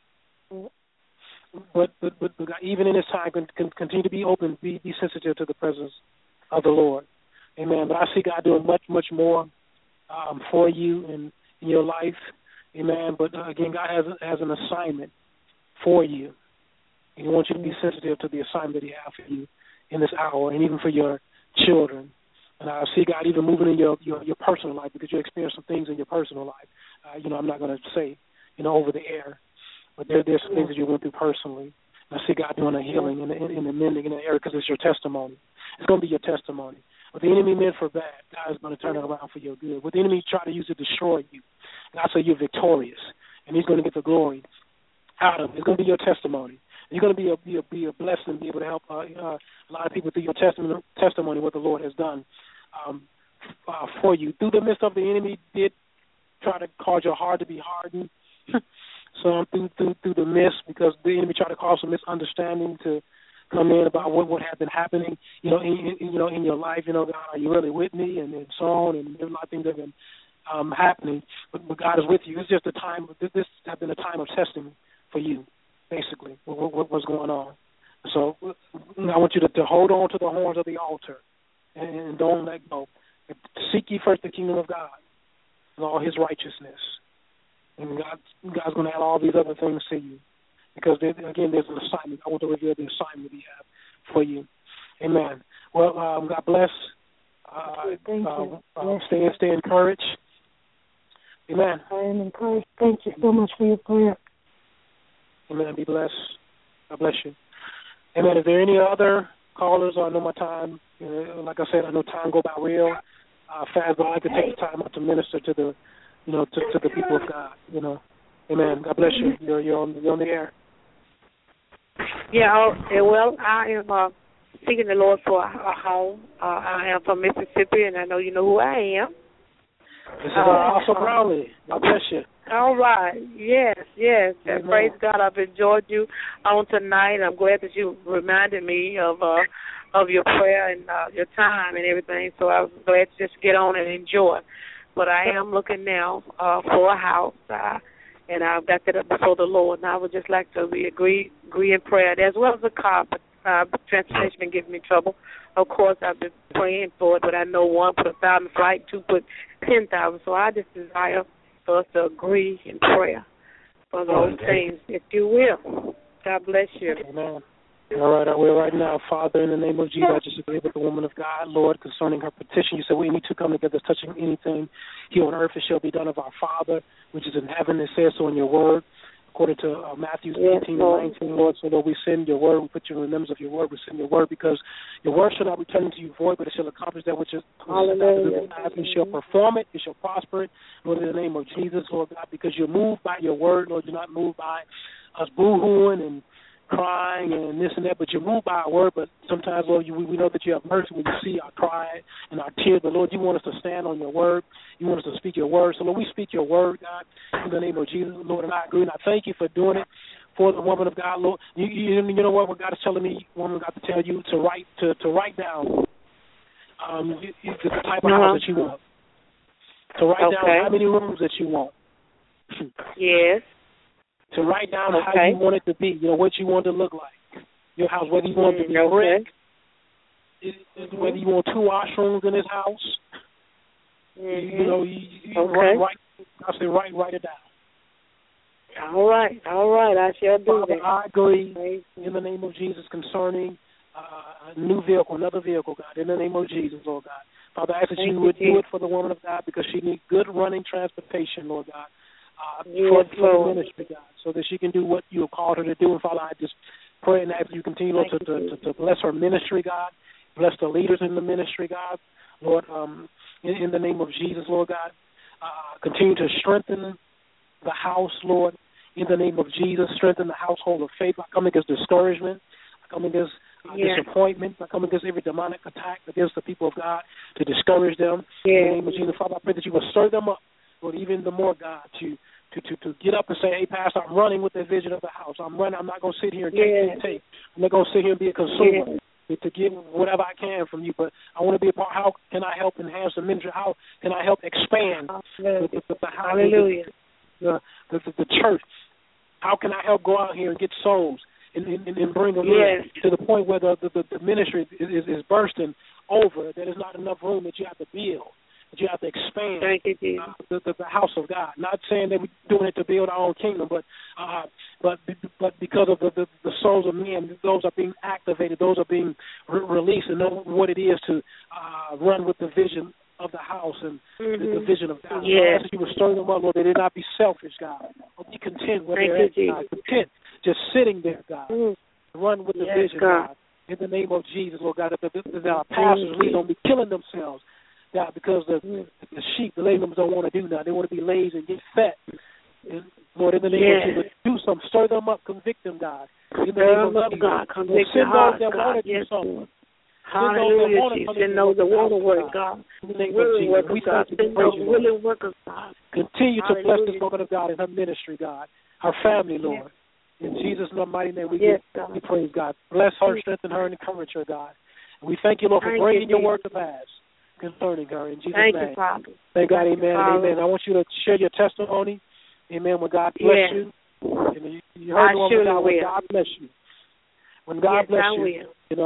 But God, even in this time, continue to be open, be sensitive to the presence of the Lord. Amen. But I see God doing much, much more for you in your life. Amen. But again, God has an assignment for you. And He wants you to be sensitive to the assignment that He has for you in this hour, and even for your children. And I see God even moving in your personal life, because you experience some things in your personal life. I'm not going to say, over the air, but there's some things that you went through personally. And I see God doing a healing and the mending in the area, because it's your testimony. It's going to be your testimony. What the enemy meant for bad, God is going to turn it around for your good. What the enemy tried to use to destroy you, God said you're victorious, and He's going to get the glory out of it. It's going to be your testimony. You're going to be a blessing and be able to help a lot of people through your testimony, what the Lord has done for you. Through the midst of the enemy did try to cause your heart to be hardened. So through the midst, because the enemy tried to cause some misunderstanding to come in about what had been happening, in your life. God, are you really with me? And so on, and a lot of things have been happening. But God is with you. It's just a time. This has been a time of testing for you. Basically, what's going on. So I want you to hold on to the horns of the altar and don't let go. Seek ye first the kingdom of God and all His righteousness. And God's going to add all these other things to you. Because, there's an assignment. I want to reveal the assignment we have for you. Amen. Well, God bless. Thank you. Stay encouraged. Amen. I am encouraged. Thank you so much for your prayer. Amen. Be blessed. God bless you. Amen. Is there any other callers? I know my time, like I said, I know time go by real fast, but I could take the time up to minister to the, to the people of God. Amen. God bless you. You're on the air. Yeah. Well, I am seeking the Lord for a home. I am from Mississippi, and I know you know who I am. This is Apostle Brownlee. God bless you. All right. Yes. And praise God. I've enjoyed you on tonight. I'm glad that you reminded me of your prayer and your time and everything. So I was glad to just get on and enjoy. But I am looking now for a house, and I've got that up before the Lord. And I would just like to agree in prayer, as well as a car. Transportation been giving me trouble. Of course, I've been praying for it, but I know one put 1,000 flight, two put 10,000. So I just desire for us to agree in prayer for those things, if you will. God bless you. Amen. All right, I will right now. Father, in the name of Jesus, I just agree with the woman of God, Lord, concerning her petition. You said we need to come together touching anything here on earth. It shall be done of our Father, which is in heaven. It says so in your word. According to Matthew 18 and 19, Lord, so Lord, we send your word, we put you in the remembrance of your word, we send your word, because your word shall not return to you void, but it shall accomplish that which is it shall perform it, it shall prosper it, Lord, in the name of Jesus, Lord God, because you're moved by your word, Lord, you're not moved by us boo-hooing and crying and this and that, but you move by our word. But sometimes, Lord, we know that you have mercy when you see our cry and our tears. But, Lord, you want us to stand on your word. You want us to speak your word. So, Lord, we speak your word, God, in the name of Jesus, Lord, and I agree. And I thank you for doing it for the woman of God, Lord. You know what God is telling me, woman of God, to tell you to write down the type of house that you want. To write down how many rooms that you want. Yes. To write down how you want it to be, what you want it to look like. Your house, whether you want it to be brick, whether you want 2 washrooms in this house. Write it down. All right, I shall do Father, that. I agree in the name of Jesus concerning a new vehicle, another vehicle, God, in the name of Jesus, Lord God. Father, I ask that you would do it for the woman of God because she needs good running transportation, Lord God. For the ministry, God, so that she can do what you have called her to do. And Father, I just pray and ask you continue, Lord, to bless her ministry, God. Bless the leaders in the ministry, God. Lord, in the name of Jesus, Lord God. Continue to strengthen the house, Lord, in the name of Jesus. Strengthen the household of faith. I come against discouragement. I come against disappointment. I come against every demonic attack against the people of God to discourage them. In the name of Jesus, Father, I pray that you will stir them up, Lord, even the more, God, to get up and say, hey, Pastor, I'm running with the vision of the house. I'm running. I'm not going to sit here and take. I'm not going to sit here and be a consumer to get whatever I can from you. But I want to be a part. How can I help enhance the ministry? How can I help expand the house, the church? How can I help go out here and get souls and bring them in to the point where the ministry is bursting over? There is not enough room that you have to build. That you have to expand the house of God. Not saying that we're doing it to build our own kingdom, but because of the souls of men, those are being activated, those are being released, and know what it is to run with the vision of the house and the vision of God. I ask you to stir them up, Lord. They did not be selfish, God. Be content where they're at, God. Content just sitting there, God. Run with the vision, God. In the name of Jesus, Lord God. That our pastors don't be killing themselves, God, because the sheep, the lambs don't want to do nothing. They want to be lazy and get fat. And Lord, in the name of Jesus, do something. Stir them up. Convict them, God. In the name of Jesus. God, convict their hearts, God. Yes, Lord. Hallelujah, Jesus. Send those that want to work, God. In the name of Jesus. God. Send those willing workers, God. Continue to bless this woman of God in her ministry, God. Her family, Lord. In Jesus' mighty name, we praise God. Bless her, strengthen her, and encourage her, God. And we thank you, Lord, for bringing your word to pass concerning her. In Jesus' name. Thank you, Father. Thank God, amen, amen. I want you to share your testimony. Amen. When God bless you. And you heard the woman of God, when God bless you. When God bless you,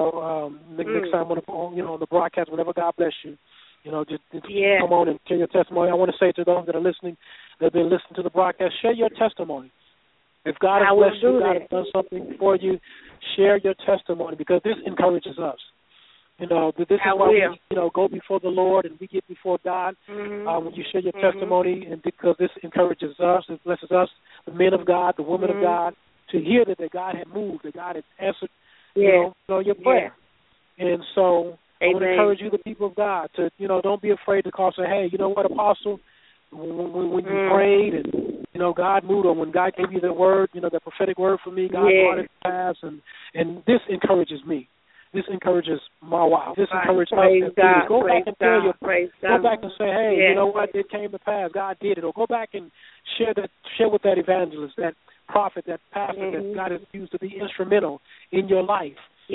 next time on the broadcast, whenever God bless you, just come on and share your testimony. I want to say to those that are listening, that have been listening to the broadcast, share your testimony. If God has blessed you, God has done something for you, share your testimony because this encourages us. This is why we go before the Lord and we get before God when you share your testimony, and because this encourages us, it blesses us, the men of God, the women of God, to hear that God had moved, that God had answered your prayer. And so I would encourage you, the people of God, to don't be afraid to call. Say, hey, you know what, Apostle, when you prayed and God moved, or when God gave you the word, the prophetic word for me, God brought it to pass, and this encourages me. This encourages my wife. This encourages us. Go back and tell your go back and say, hey, you know what? It came to pass. God did it. Or go back and share with that evangelist, that prophet, that pastor that God has used to be instrumental in your life.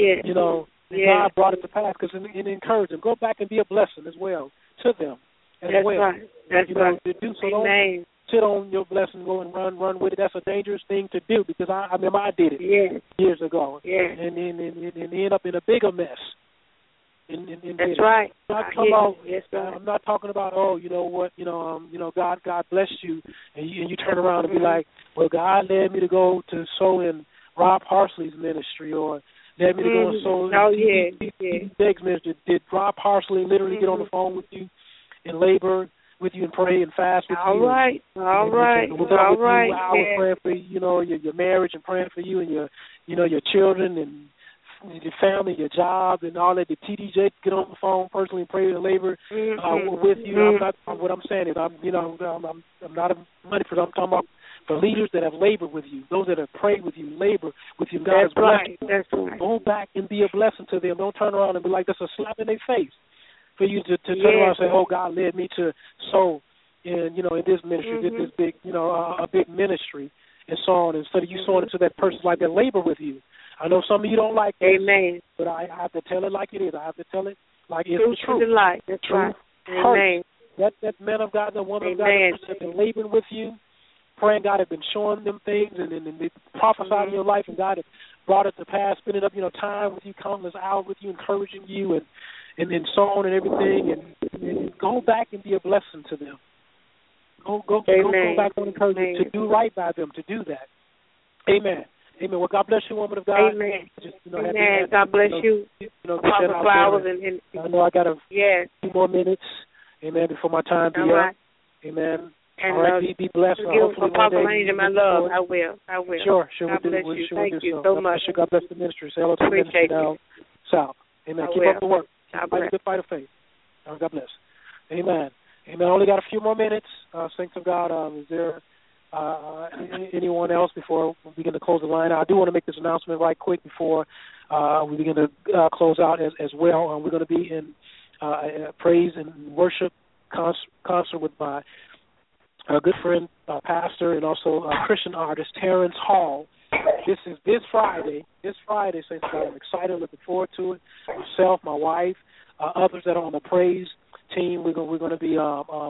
God brought it to pass because it encouraged them. Go back and be a blessing as well to them as well. Right. That's right. To do so. Don't sit on your blessing, go and run with it. That's a dangerous thing to do because I remember I did it years ago and end up in a bigger mess. That's right. I'm not talking about God bless you and you turn around and be like, well, God led me to go to sow in Rob Parsley's ministry, or led me to go and sow in Diggs' ministry. Did Rob Parsley literally get on the phone with you and labor with you and pray and fast with you? All right. I was praying for your marriage and praying for you and your children and your family, your job, and all that. Did TDJ get on the phone personally and pray and labor with you? I'm not. What I'm saying is, I'm not a money person. I'm talking about for leaders that have labored with you, those that have prayed with you, labored with you. God has blessed you. That's right. Go back and be a blessing to them. Don't turn around and be like, that's a slap in their face for you to turn around and say, oh, God led me to sow in this ministry, did this big, a big ministry, and so on. Instead of you sowing into that person's life that labor with you. I know some of you don't like this, Amen. but I have to tell it like it is. I have to tell it like it's Truth the truth. To the light. That's right. Amen. That man of God, that woman of God that have been laboring with you, praying, God has been showing them things and they prophesied in your life, and God has brought it to pass, spending up time with you, countless hours with you, encouraging you, and then so on and everything, and go back and be a blessing to them. Go back and encourage them to do right by them, to do that. Amen. Amen. Well, God bless you, woman of God. Amen. Just, Amen. God bless you. Apostle Flowers and I know I got a few more minutes. Amen. Before my time be up. Amen. And all right. Be blessed. Give Apostle Angel my love. I will. Sure. God bless you. Thank you so so much. God bless the ministry. Say hello to the ministry down south. Amen. Keep up the work. Fight a good fight of faith. God bless. Amen. Amen. Only got a few more minutes. Saints of God. Is there anyone else before we begin to close the line? I do want to make this announcement right quick before we begin to close out as well. We're going to be in praise and worship concert with my good friend, pastor, and also Christian artist Terrence Hall. This is this Friday. Saints of God. I'm excited, looking forward to it. Myself, my wife, others that are on the praise team. We're going to be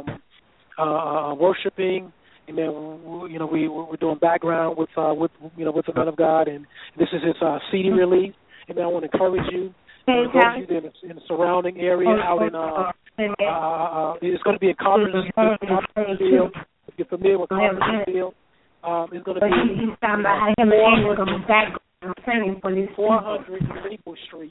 worshiping. Amen. We're doing background with the man of God, and this is his CD release. And I want to encourage you. Those of you in the surrounding area out in it's going to be in Carpentersville. If you're familiar with Carpentersville, it's going to be 400 Maple Street.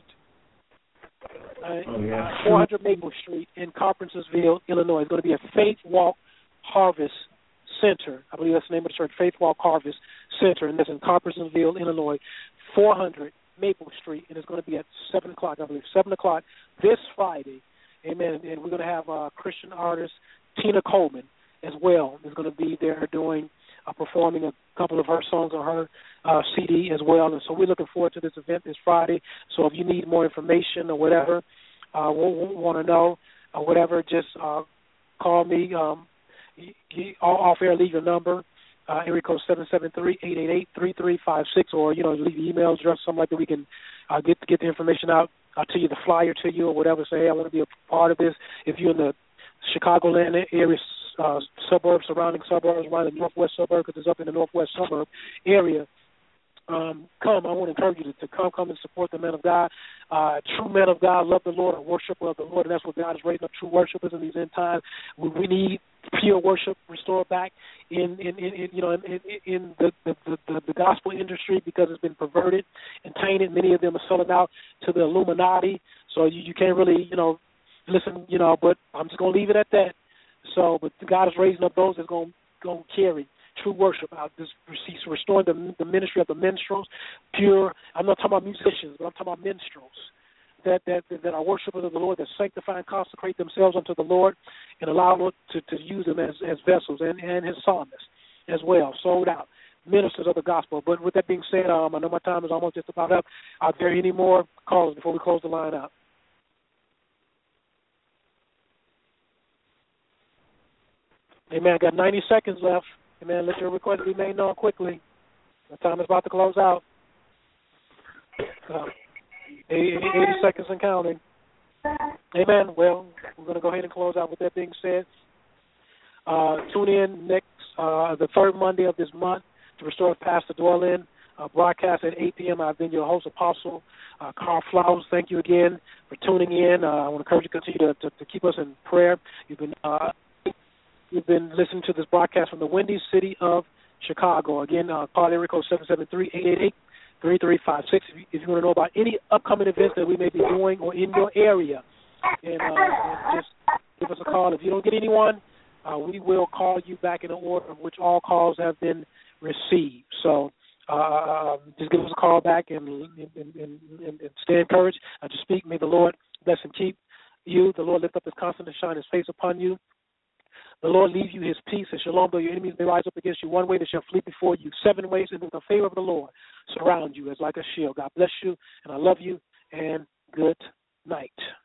400 Maple Street in Carpentersville, Illinois. It's going to be a Faith Walk Harvest Center. I believe that's the name of the church, Faith Walk Harvest Center, and that's in Carpentersville, Illinois, 400 Maple Street, and it's going to be at 7 o'clock, I believe, 7 o'clock this Friday. Amen. And we're going to have Christian artist Tina Coleman as well. Is going to be there performing a couple of her songs on her CD as well. And so we're looking forward to this event this Friday. So if you need more information or whatever, want to know or whatever, just call me. Off air, leave your number. Area code 773-888-3356, or leave your email address, something like that. We can get the information out to you, the flyer to you, or whatever. Say, hey, I want to be a part of this. If you're in the Chicagoland area, suburbs, surrounding suburbs, around the northwest suburb, because it's up in the northwest suburb area. Come. I want to encourage you to come and support the men of God. True men of God love the Lord, a worshiper of the Lord, and that's what God is raising up, true worshipers in these end times. We need pure worship restored back in the gospel industry, because it's been perverted and tainted. Many of them are selling out to the Illuminati, so you can't really listen. But I'm just gonna leave it at that. So, but God is raising up those that's gonna carry true worship out. This restoring the ministry of the minstrels, pure. I'm not talking about musicians, but I'm talking about minstrels that are worshipers of the Lord, that sanctify and consecrate themselves unto the Lord, and allow Lord to use them as vessels, and his psalmists as well, sold out ministers of the gospel. But with that being said, I know my time is almost just about up. Are there any more calls before we close the line out? Amen. Got 90 seconds left. Amen. Let your request be made known quickly. The time is about to close out. 80 seconds and counting. Amen. Well, we're going to go ahead and close out. With that being said, tune in next the third Monday of this month to Restore Pastor Dwell-In broadcast at 8 p.m. I've been your host, Apostle Carl Flowers. Thank you again for tuning in. I want to encourage you to continue to keep us in prayer. You've been listening to this broadcast from the Windy City of Chicago. Again, call area code 773-888-3356 if you want to know about any upcoming events that we may be doing or in your area. And just give us a call. If you don't get anyone, we will call you back in the order of which all calls have been received. So just give us a call back and stay encouraged. To speak, may the Lord bless and keep you. The Lord lift up his countenance and shine his face upon you. The Lord leave you his peace and shalom, though your enemies may rise up against you one way, they shall flee before you 7 ways, and the favor of the Lord surround you as like a shield. God bless you, and I love you, and good night.